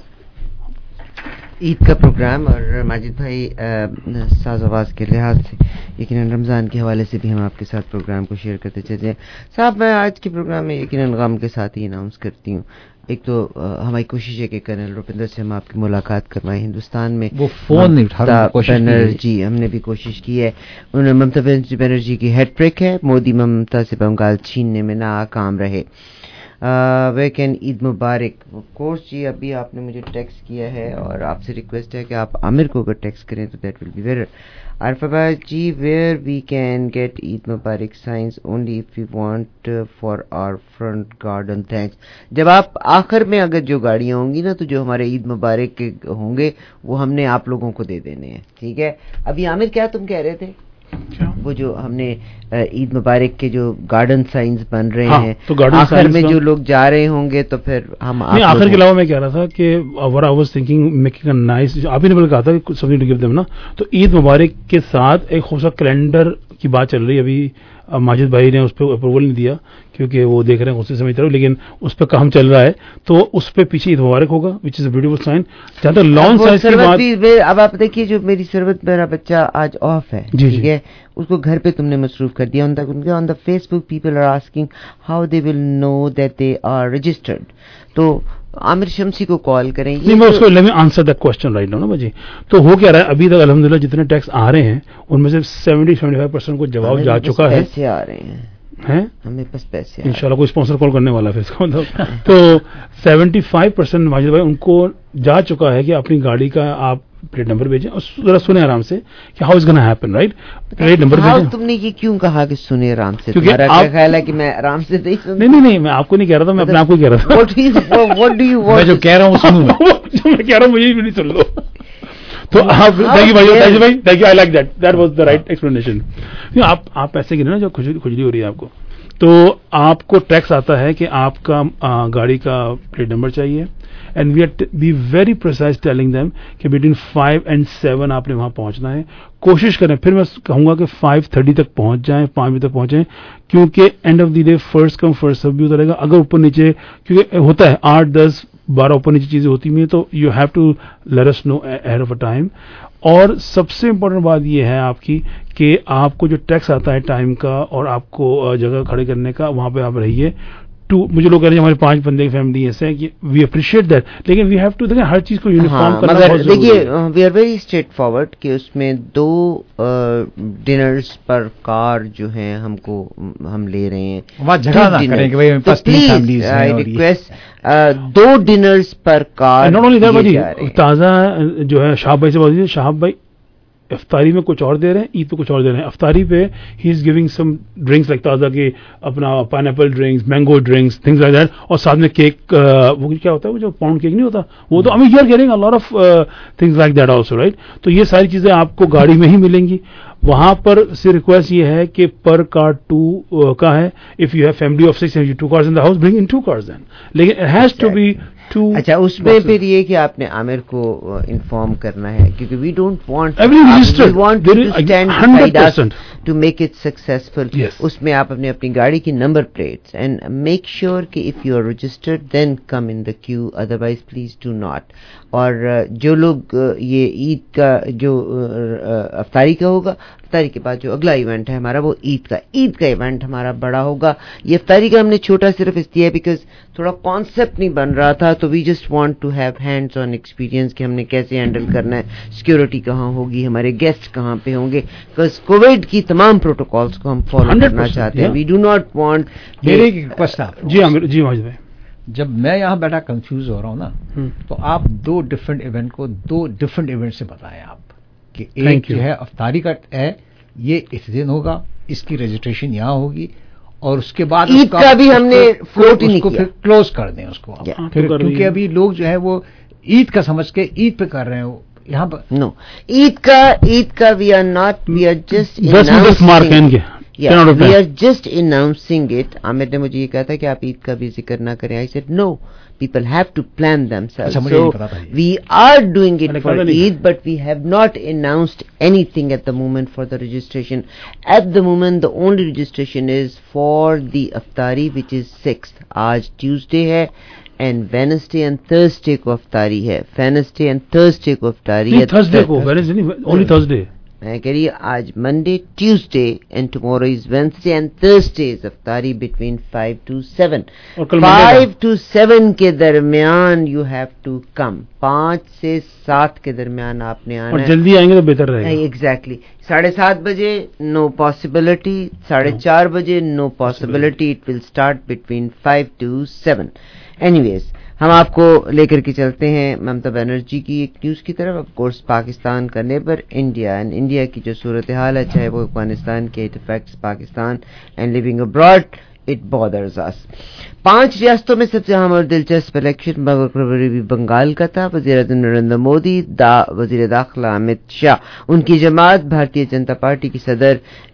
ईद का प्रोग्राम, और माजिद भाई साज आवाज़ के लिहाज से यकीनन रमज़ान के हवाले से भी हम आपके साथ प्रोग्राम को शेयर करते चलते हैं. साहब, मैं आज के प्रोग्राम में यकीनन गम के साथ ही अनाउंस करती हूँ. एक तो आ, हमारी कोशिश है कि कर्नल रुपिंदर से हम आपकी मुलाकात करवाएं. हिंदुस्तान में वो फोन नहीं उठा रहा, कोशिश बनर्जी हमने भी कोशिश की है. उन्होंने ममता बनर्जी की हैट्रिक है. मोदी ममता से बंगाल छीनने में नाकाम रहे. वेकेंड ईद मुबारक. कोर्स जी, अभी आपने मुझे टेक्स्ट किया है और आपसे रिक्वेस्ट है कि आप आमिर को अगर टेक्स्ट करें तो that will be better. Arfa ji, where we can get Eid मुबारक signs only if you want for our front garden. Thanks. जब आप आखिर में अगर जो गाड़ियाँ होंगी ना, तो जो हमारे ईद मुबारक के होंगे वो हमने आप लोगों को दे देने हैं. ठीक है. अभी आमिर, क्या तुम कह रहे थे? वो जो हमने ईद मुबारक के जो गार्डन साइंस बन रहे हाँ, हैं, तो आखिर में जो लोग जा रहे होंगे तो फिर हम आखिर के अलावा मैं कह रहा था कि what I was thinking making a nice, आप ही ने कहा था कि समथिंग टू गिव देम ना, तो ईद मुबारक के साथ एक खूबसूरत कैलेंडर की बात चल रही है. अभी माजिद भाई ने उस पर अप्रूवल नहीं दिया क्योंकि वो देख रहे हैं उसी समय तरफ, लेकिन उस पर काम चल रहा है, तो उस पे पीछे ईद मुबारक होगा, which is a beautiful sign. जहां तक लॉन्ग साइज की बात, अब आप देखिए, जो मेरी सरवत मेरा बच्चा आज ऑफ है, ठीक है, उसको घर पे तुमने मसरूफ कर दिया. उनका उनके on the Facebook people are asking how they will know that they are registered. तो आमिर शमसी को कॉल करें. नहीं, मैं उसको let me answer that question right now ना बाजी. तो हो क्या रहा है, अभी तक अल्हम्दुलिल्लाह जितने टैक्स आ रहे हैं उनमें से सेवेंटी सेवेंटी फाइव परसेंट को जवाब जा चुका है. पैसे आ रहे हैं हैं हमें पास पैसे. इंशाल्लाह कोई स्पॉन्सर कॉल करने वाला है इसका मतलब. तो सेवेंटी फाइव परसेंट माजिद भाई उनको जा चुका है कि अपनी गाड़ी का आप प्लेट नंबर भेजें. और जरा सुने आराम से कि how is gonna happen, right. Plate number भेजें. तुमने ये क्यों कहा कि सुने आराम से? तुम्हारा क्या ख्याल है कि मैं आराम से नहीं सुन? नहीं नहीं नहीं, मैं आपको नहीं कह रहा था, मैं अपने आप को कह रहा था. What do you want? मैं जो कह रहा हूँ सुनूं. जो मैं कह रहा हूँ मुझे भी नहीं सुन लो. तो आप थैंक यू भाई, थैंक यू भाई, thank you. I like that, that was the right explanation. आप आप पैसे गिने ना, जो खुजली हो रही है आपको, तो आपको टैक्स आता है कि आपका आ, गाड़ी का प्लेट नंबर चाहिए. And we are be very precise telling them कि बिटवीन फाइव एंड सेवन आपने वहां पहुंचना है. कोशिश करें, फिर मैं कहूंगा कि फाइव थर्टी तक पहुंच जाएं, पांच बजे तक पहुंचे, क्योंकि end of the day first come first serve भी होता रहेगा. अगर ऊपर नीचे, क्योंकि होता है आठ दस बारह ऊपर नीचे चीजें होती हैं, तो you have to let us know ahead of a time. और सबसे इम्पोर्टेंट बात यह है आपकी कि आपको जो टैक्स आता है टाइम का और आपको जगह खड़े करने का, वहां पे आप रहिए. टू मुझे लोग कह रहे हैं हमारे पांच बंदे की फैमिली ऐसे है कि वी अप्रिशिएट दैट, लेकिन वी हैव टू देखिए हर चीज को यूनिफॉर्म हाँ, करना मगर बहुत जरूरी है. देखिए we are very straightforward कि उसमें दो डिनर्स पर कार जो है हमको हम ले रहे हैं. वहाँ झगड़ा ना करें कि भाई तो please I request two dinners per car. Not only that भाई, ताज़ा जो है शाहब भाई से बात, शाहब भाई अफ्तारी में कुछ और दे रहे हैं, ईद पे कुछ और दे रहे हैं. अफ्तारी पे he is giving some drinks like ताज़ा के अपना pineapple drinks, mango drinks, things like that, और साथ में केक. वो क्या होता है, वो जो पाउंड केक नहीं होता वो, तो I mean you are getting a lot of things like that also, right. तो ये सारी चीजें आपको गाड़ी में ही मिलेंगी. वहां पर से रिक्वेस्ट ये है कि पर कार टू uh, का है. If you have family of six and two cars in the house, bring in two cars then, लेकिन it has to be two. अच्छा, उसमें फिर ये कि आपने आमिर को इन्फॉर्म करना है, क्योंकि we don't want we want to stand by us to make it successful. उसमें आप अपने अपनी गाड़ी की number plates and make sure कि if you are registered then come in the queue, otherwise please do not. और जो लोग ये ईद का जो अफ्तारी का होगा, अफ्तारी के बाद जो अगला इवेंट है हमारा वो ईद का ईद का इवेंट हमारा बड़ा होगा. ये अफ्तारी का हमने छोटा सिर्फ इसलिए है बिकॉज थोड़ा कॉन्सेप्ट नहीं बन रहा था, तो we just want to have hands on experience कि हमने कैसे हैंडल करना है, सिक्योरिटी कहाँ होगी, हमारे गेस्ट कहाँ पे होंगे, बिकॉज कोविड की तमाम प्रोटोकॉल्स को हम फॉलो करना चाहते हैं. We do not want. मेरी रिक्वेस्ट है जी आमिर जी माजिद भाई, जब मैं यहाँ बैठा कंफ्यूज हो रहा हूँ ना, तो आप दो डिफरेंट इवेंट को दो डिफरेंट इवेंट से बताएं आप कि एक जो है अफ्तारी का है, ये इस दिन होगा, इसकी रजिस्ट्रेशन यहाँ होगी, और उसके बाद ईद का भी हमने फ्लोट नहीं किया, फिर क्लोज कर दें उसको. फिर क्योंकि अभी लोग जो है वो ईद का समझ के ईद पे कर रहे हैं, यहाँ पर नो ईद का ईद का we are not we are just दस में दस मार्क हैं इनके we are just announcing it. Aamir ने मुझे ये कहा था कि आप ईद का भी जिक्र ना करें. I said no, people have to plan themselves. So we are doing it for Eid, but we have not announced anything at the moment for the registration. At the moment the only registration is for the Iftari, which is sixth. Aaj Tuesday hai and Wednesday and Thursday ko Iftari hai. Wednesday and Thursday ko Iftari hai. Thursday ko, Wednesday nahi, only Thursday. میں کہہ رہی آج Monday Tuesday and tomorrow is Wednesday and Thursday is افطاری between five to seven. Five to seven کے درمیان یو ہیو ٹو کم. پانچ سے سات کے درمیان آپ نے آنا. جلدی آئیں گے تو بہتر رہے گا. ایگزیکٹلی. ساڑھے سات بجے نو پاسبلٹی, ساڑھے چار بجے no possibility. It will start between five to seven. Anyways ہم آپ کو لے کر کے چلتے ہیں ممتا بنرجی کی ایک نیوز کی طرف. آف کورس پاکستان کا نیبر انڈیا اینڈ انڈیا کی جو صورتحال ہے, چاہے وہ افغانستان کے, it affects Pakistan and living abroad, it bothers us. پانچ ریاستوں میں سب سے اہم اور دلچسپ الیکشن مغربی بنگال کا تھا. وزیر اعظم نریندر مودی, دا وزیر داخلہ امت شاہ, ان کی جماعت بھارتیہ جنتا پارٹی کی صدر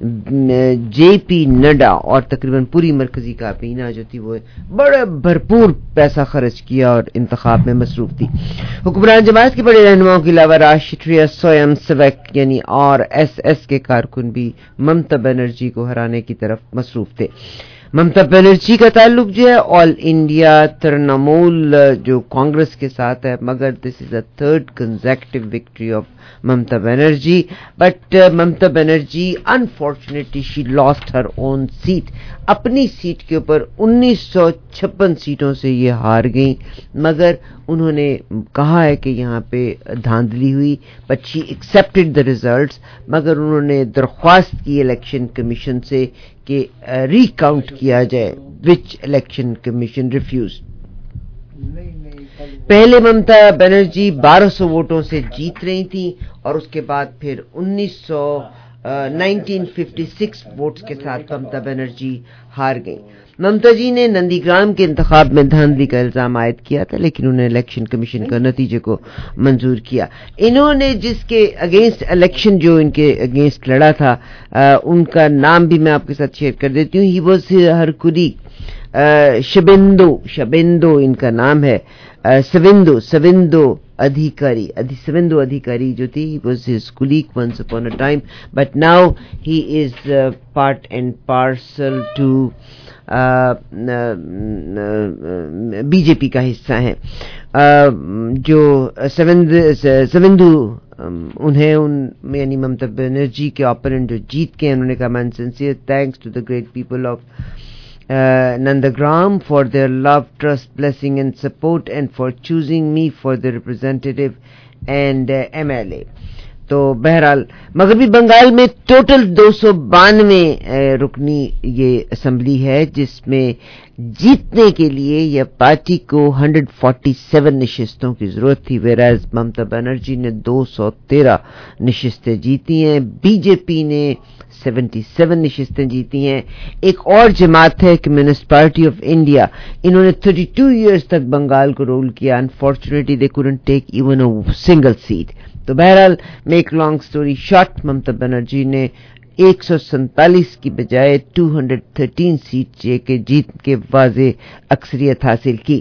جے پی نڈا اور تقریباً پوری مرکزی کابینہ جو تھی وہ بڑے بھرپور پیسہ خرچ کیا اور انتخاب میں مصروف تھی. حکمران جماعت کے بڑے رہنماؤں کے علاوہ راشٹریہ سویم سیوک یعنی آر ایس ایس کے کارکن بھی ممتا بنرجی کو ہرانے کی طرف مصروف تھے. ممتا بنرجی کا تعلق جو ہے آل انڈیا ترنمول جو کانگریس کے ساتھ ہے, مگر this is a third consecutive victory of Mamata Banerjee. But Mamata Banerjee unfortunately she lost her own seat. اپنی سیٹ کے اوپر انیس سو چھپن سیٹوں سے یہ ہار گئیں, مگر انہوں نے کہا ہے کہ یہاں پہ دھاندلی ہوئی. But she accepted the results, مگر انہوں نے درخواست کی الیکشن کمیشن سے کہ ری کاؤنٹ کیا جائے, وچ الیکشن کمیشن ریفیوزڈ. پہلے ممتا بنرجی بارہ سو ووٹوں سے جیت رہی تھیں اور اس کے بعد پھر انیس سو نائنٹین ففٹی سکس ووٹس کے ساتھ ممتا بنرجی ہار گئیں. ممتا جی نے نندی گرام کے انتخاب میں دھاندلی کا الزام عائد کیا تھا, لیکن انہوں نے الیکشن کمیشن کا نتیجے کو منظور کیا. انہوں نے جس کے اگینسٹ الیکشن جو ان کے اگینسٹ لڑا تھا, ان کا نام بھی میں آپ کے ساتھ شیئر کر دیتی ہوں. ہی واز ہرکولی شبندو, شبندو ان کا نام ہے, سوندو سوندو ادھیکاری سوندو ادھیکاری جو تھی, he was his colleague once upon a time, but now he is part and parcel to B J P کا حصہ ہیں. جو سوندو انہیں ان یعنی ممتا بنرجی کے اوپوننٹ جو جیت کے, انہوں نے کہا many sincere thanks to the great people of Nandagram for their love, trust, blessing and support and for choosing me for the representative and uh, M L A. تو بہرحال مغربی بنگال میں ٹوٹل دو سو بانوے رکنی یہ اسمبلی ہے, جس میں جیتنے کے لیے یہ پارٹی کو ایک سو سینتالیس نشستوں کی ضرورت تھی, ویراز ممتا بنرجی نے دو سو تیرہ نشستیں جیتی ہیں. بی جے پی نے سیونٹی سیون نشستیں جیتی ہیں. ایک اور جماعت ہے کمیونسٹ پارٹی آف انڈیا, انہوں نے تھرٹی ٹو ایئرز تک بنگال کو رول کیا. Unfortunately they couldn't take even a single seat. تو بہرحال make long story short, Mamata Banerjee نے ایک سو سینتالیس کی بجائے دو سو تیرہ سیٹ کے جیت کے واضح اکثریت حاصل کی.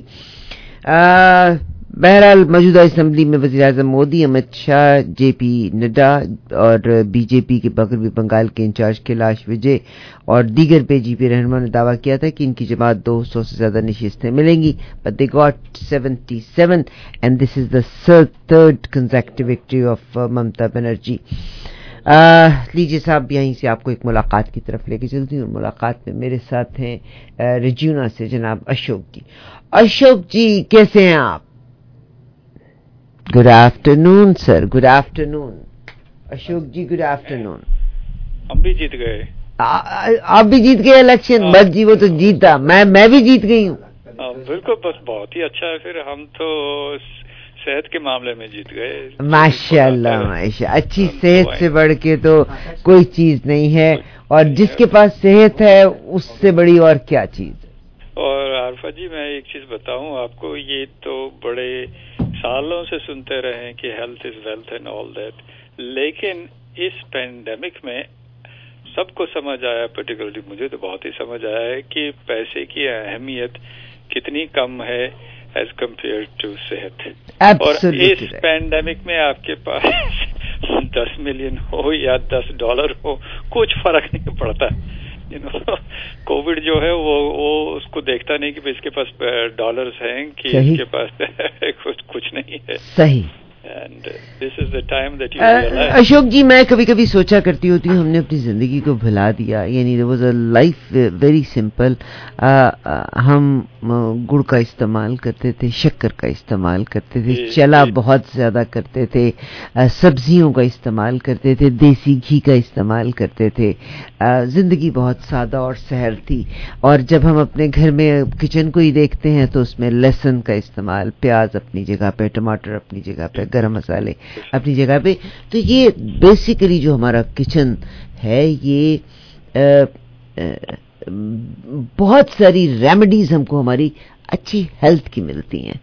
بہرحال موجودہ اسمبلی میں وزیر اعظم مودی, امت شاہ, جے پی نڈا اور بی جے پی کے مغربی بنگال کے انچارج کیلاش وجے اور دیگر بی جے پی رہنما نے دعویٰ کیا تھا کہ ان کی جماعت دو سو سے زیادہ نشستیں ملیں گی, but they got seventy seven and this is the third consecutive victory of Mamata Banerjee. لیجیے صاحب یہیں سے آپ کو ایک ملاقات کی طرف لے کے چلتی ہوں. ملاقات میں میرے ساتھ ہیں رجیونا سے جناب اشوک جی. اشوک جی کیسے ہیں آپ؟ Good afternoon sir. Good afternoon Ashok ji. Good afternoon. ہم بھی جیت گئے. آپ بھی جیت گئے الیکشن؟ بس جی وہ تو جیتا, میں میں بھی جیت گئی ہوں. بالکل, بس بہت ہی اچھا ہے. پھر ہم تو صحت کے معاملے میں جیت گئے. ماشاء اللہ ماشاء اللہ, اچھی صحت سے بڑھ کے تو کوئی چیز نہیں ہے, اور جس کے پاس صحت ہے اس سے بڑی اور کیا چیز. اور عارفہ جی میں ایک چیز بتاؤں آپ کو, یہ تو بڑے सालों से सुनते रहे हैं कि health is wealth and all that, लेकिन इस पैंडेमिक में सबको समझ आया, पर्टिकुलरली मुझे तो बहुत ही समझ आया है कि पैसे की अहमियत कितनी कम है एज कम्पेयर टू सेहत। और इस पैंडेमिक में आपके पास दस मिलियन हो या दस डॉलर हो, कुछ फर्क नहीं पड़ता। यू नो, कोविड जो है वो वो उसको देखता नहीं कि इसके पास डॉलर्स हैं कि इसके पास कुछ कुछ नहीं है। सही। And this is the time that you realize. Ashok जी, मैं कभी कभी सोचा करती होती हूँ हमने अपनी जिंदगी को भुला दिया, यानी there was a life very simple. हम गुड़ का इस्तेमाल करते थे, शक्कर का इस्तेमाल करते थे, चला बहुत ज्यादा करते थे, सब्जियों का इस्तेमाल करते थे, देसी घी का इस्तेमाल करते थे, जिंदगी बहुत सादा और सहल थी। और जब हम अपने घर में किचन को ही देखते हैं तो उसमें लहसुन का इस्तेमाल, प्याज अपनी जगह पे, टमाटर अपनी जगह पे, गरम मसाले अपनी जगह पे। तो ये बेसिकली जो हमारा किचन है, ये आ, आ, बहुत सारी रेमेडीज हमको हमारी अच्छी हेल्थ की मिलती हैं।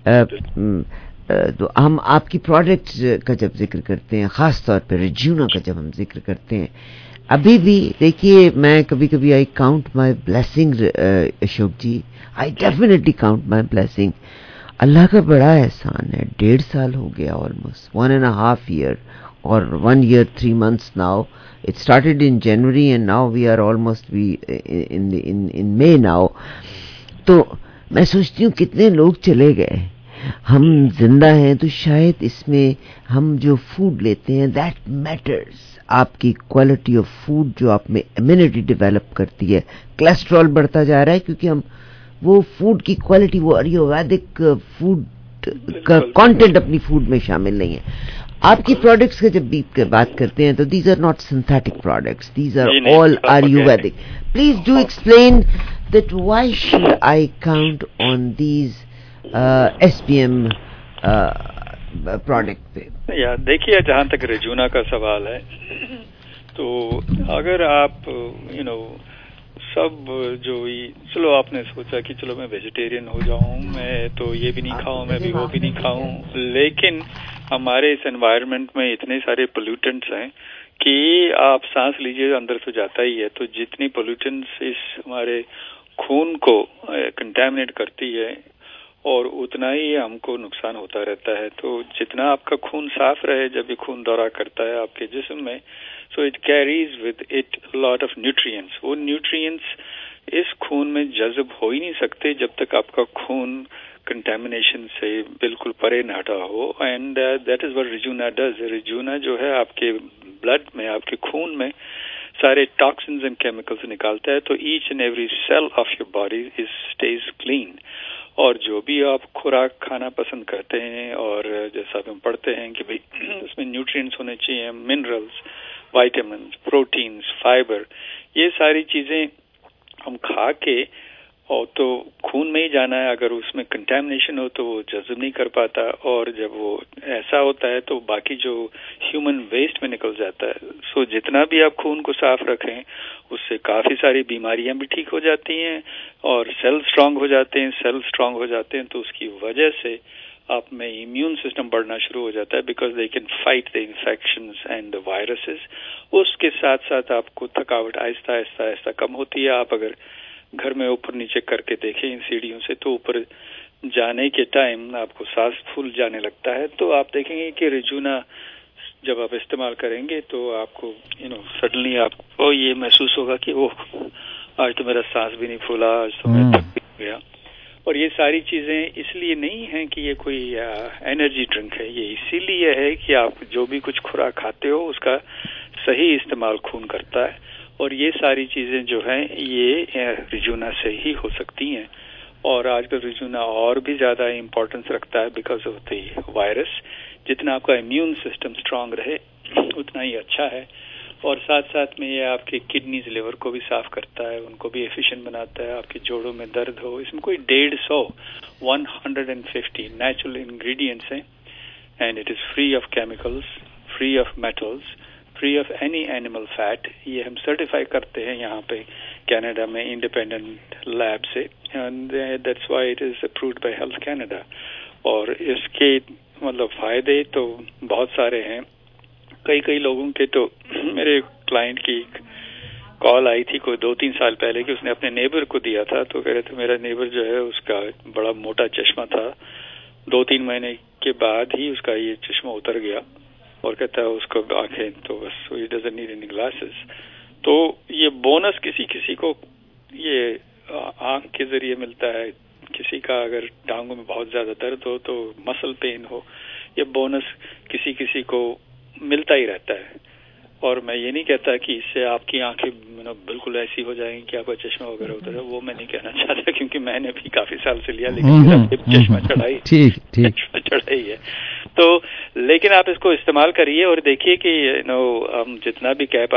तो हम आपकी प्रोडक्ट का जब जिक्र करते हैं, खास तौर पे रेज्यूना का जब हम जिक्र करते हैं, अभी भी देखिए, मैं कभी कभी I count my blessing Ashok ji, I definitely count my blessing. अल्लाह का बड़ा एहसान है, डेढ़ साल हो गया, almost one and half year और one year three months now. It started in January and now we are almost we in the in in May now. तो मैं सोचती हूँ कितने लोग चले गए, हम जिंदा हैं तो शायद इसमें हम जो फूड लेते हैं दैट मैटर्स. आपकी क्वालिटी ऑफ फूड जो आप में इम्यूनिटी डेवलप करती है. कोलेस्ट्रॉल बढ़ता जा रहा है क्योंकि हम वो फूड की क्वालिटी, वो आयुर्वेदिक फूड का कंटेंट अपनी फूड में शामिल नहीं है. आपकी प्रोडक्ट्स का जब भी बात करते हैं तो these are not synthetic products, these are all ayurvedic. Please do explain that why should I count on these SPM product पे. या देखिए, जहाँ तक रेजूना का सवाल है, तो अगर आप यू नो सब जो ही, चलो आपने सोचा कि चलो मैं वेजिटेरियन हो जाऊं, मैं तो ये भी नहीं खाऊं, मैं भी वो भी नहीं खाऊं, लेकिन हमारे इस एनवायरनमेंट में इतने सारे पोल्यूटेंट्स हैं कि आप सांस लीजिए अंदर तो जाता ही है. तो जितनी पोल्यूटेंट्स इस हमारे खून को कंटामिनेट करती है और उतना ही हमको नुकसान होता रहता है. तो जितना आपका खून साफ रहे जब ये खून दौरा करता है आपके जिस्म में, so it carries with it lot of nutrients. वो न्यूट्रिएंट्स इस खून में जज्ब हो ही नहीं सकते जब तक आपका खून कंटेमिनेशन से बिल्कुल परे न हटा हो. And that is what Rejuna does. Rejuna जो है आपके ब्लड में, आपके खून में सारे टॉक्सिन्स एंड केमिकल्स निकालता है. तो each and every cell of your body is stays clean. और जो भी आप खुराक खाना पसंद करते हैं, और जैसा हम पढ़ते हैं कि भाई उसमें न्यूट्रिएंट्स होने चाहिए, मिनरल्स, विटामिन्स, प्रोटीन्स, फाइबर, ये सारी चीजें हम खा के, और तो खून में ही जाना है. अगर उसमें कंटेमिनेशन हो तो वो जज्ब नहीं कर पाता, और जब वो ऐसा होता है तो बाकी जो ह्यूमन वेस्ट में निकल जाता है. सो जितना भी आप खून को साफ रखें उससे काफी सारी बीमारियां भी ठीक हो जाती हैं और सेल स्ट्रांग हो जाते हैं. सेल स्ट्रांग हो जाते हैं तो उसकी वजह से आप में इम्यून सिस्टम बढ़ना शुरू हो जाता है, because they can fight the infections and the viruses. उसके साथ साथ आपको थकावट आहिस्ता आहिस्ता आहिस्ता कम होती है. आप अगर घर में ऊपर नीचे करके देखें इन सीढ़ियों से, तो ऊपर जाने के टाइम आपको सांस फूल जाने लगता है. तो आप देखेंगे कि रेजूना जब आप इस्तेमाल करेंगे तो आपको यू नो सडनली आपको ये महसूस होगा कि ओह, आज तो मेरा सांस भी नहीं फूला, आज तो मैं थक भी गया. और ये सारी चीजें इसलिए नहीं है कि ये कोई एनर्जी ड्रिंक है, ये इसीलिए है कि आप जो भी कुछ खुराक खाते हो उसका सही इस्तेमाल खून करता है. और ये सारी चीजें जो हैं ये रेजूना से ही हो सकती हैं. और आजकल रेजूना और भी ज्यादा इम्पोर्टेंस रखता है बिकॉज ऑफ द वायरस. जितना आपका इम्यून सिस्टम स्ट्रांग रहे उतना ही अच्छा है. और साथ साथ में ये आपके किडनीज, लिवर को भी साफ करता है, उनको भी एफिशिएंट बनाता है. आपके जोड़ों में दर्द हो, इसमें कोई डेढ़ सौ one hundred and fifty natural ingredients हैं. And it is free of chemicals, free of metals, free of any animal fat. ये हम सर्टिफाई करते हैं यहाँ पे कनाडा में इंडिपेंडेंट लैब से, and that's why it is approved by Health Canada. اور اس کے مطلب فائدے تو بہت سارے ہیں. کئی کئی لوگوں کے تو میرے کلائنٹ کی کال آئی تھی کوئی دو تین سال پہلے کہ اس نے اپنے نیبر کو دیا تھا, تو کہہ رہے تھے میرا نیبر جو ہے اس کا بڑا موٹا چشمہ تھا, دو تین مہینے کے بعد ہی اس کا یہ چشمہ اتر گیا اور کہتا ہے اس کو آنکھیں تو بس ہی ڈزنٹ نیڈ اینی گلاسز. تو یہ بونس کسی کسی کو یہ آنکھ کے ذریعے ملتا ہے, کسی کا اگر ٹانگوں میں بہت زیادہ درد ہو تو مسل پین ہو, یہ بونس کسی کسی کو ملتا ہی رہتا ہے. اور میں یہ نہیں کہتا کہ اس سے آپ کی آنکھیں بالکل ایسی ہو جائیں گی کہ آپ کا چشمہ وغیرہ ہوتا ہے, وہ میں نہیں کہنا چاہتا کیونکہ میں نے بھی کافی سال سے لیا لیکن چشمہ چڑھائی چشمہ چڑھائی ہے. تو لیکن آپ اس کو استعمال کریے اور دیکھیے کہ نو ہم جتنا بھی کیپ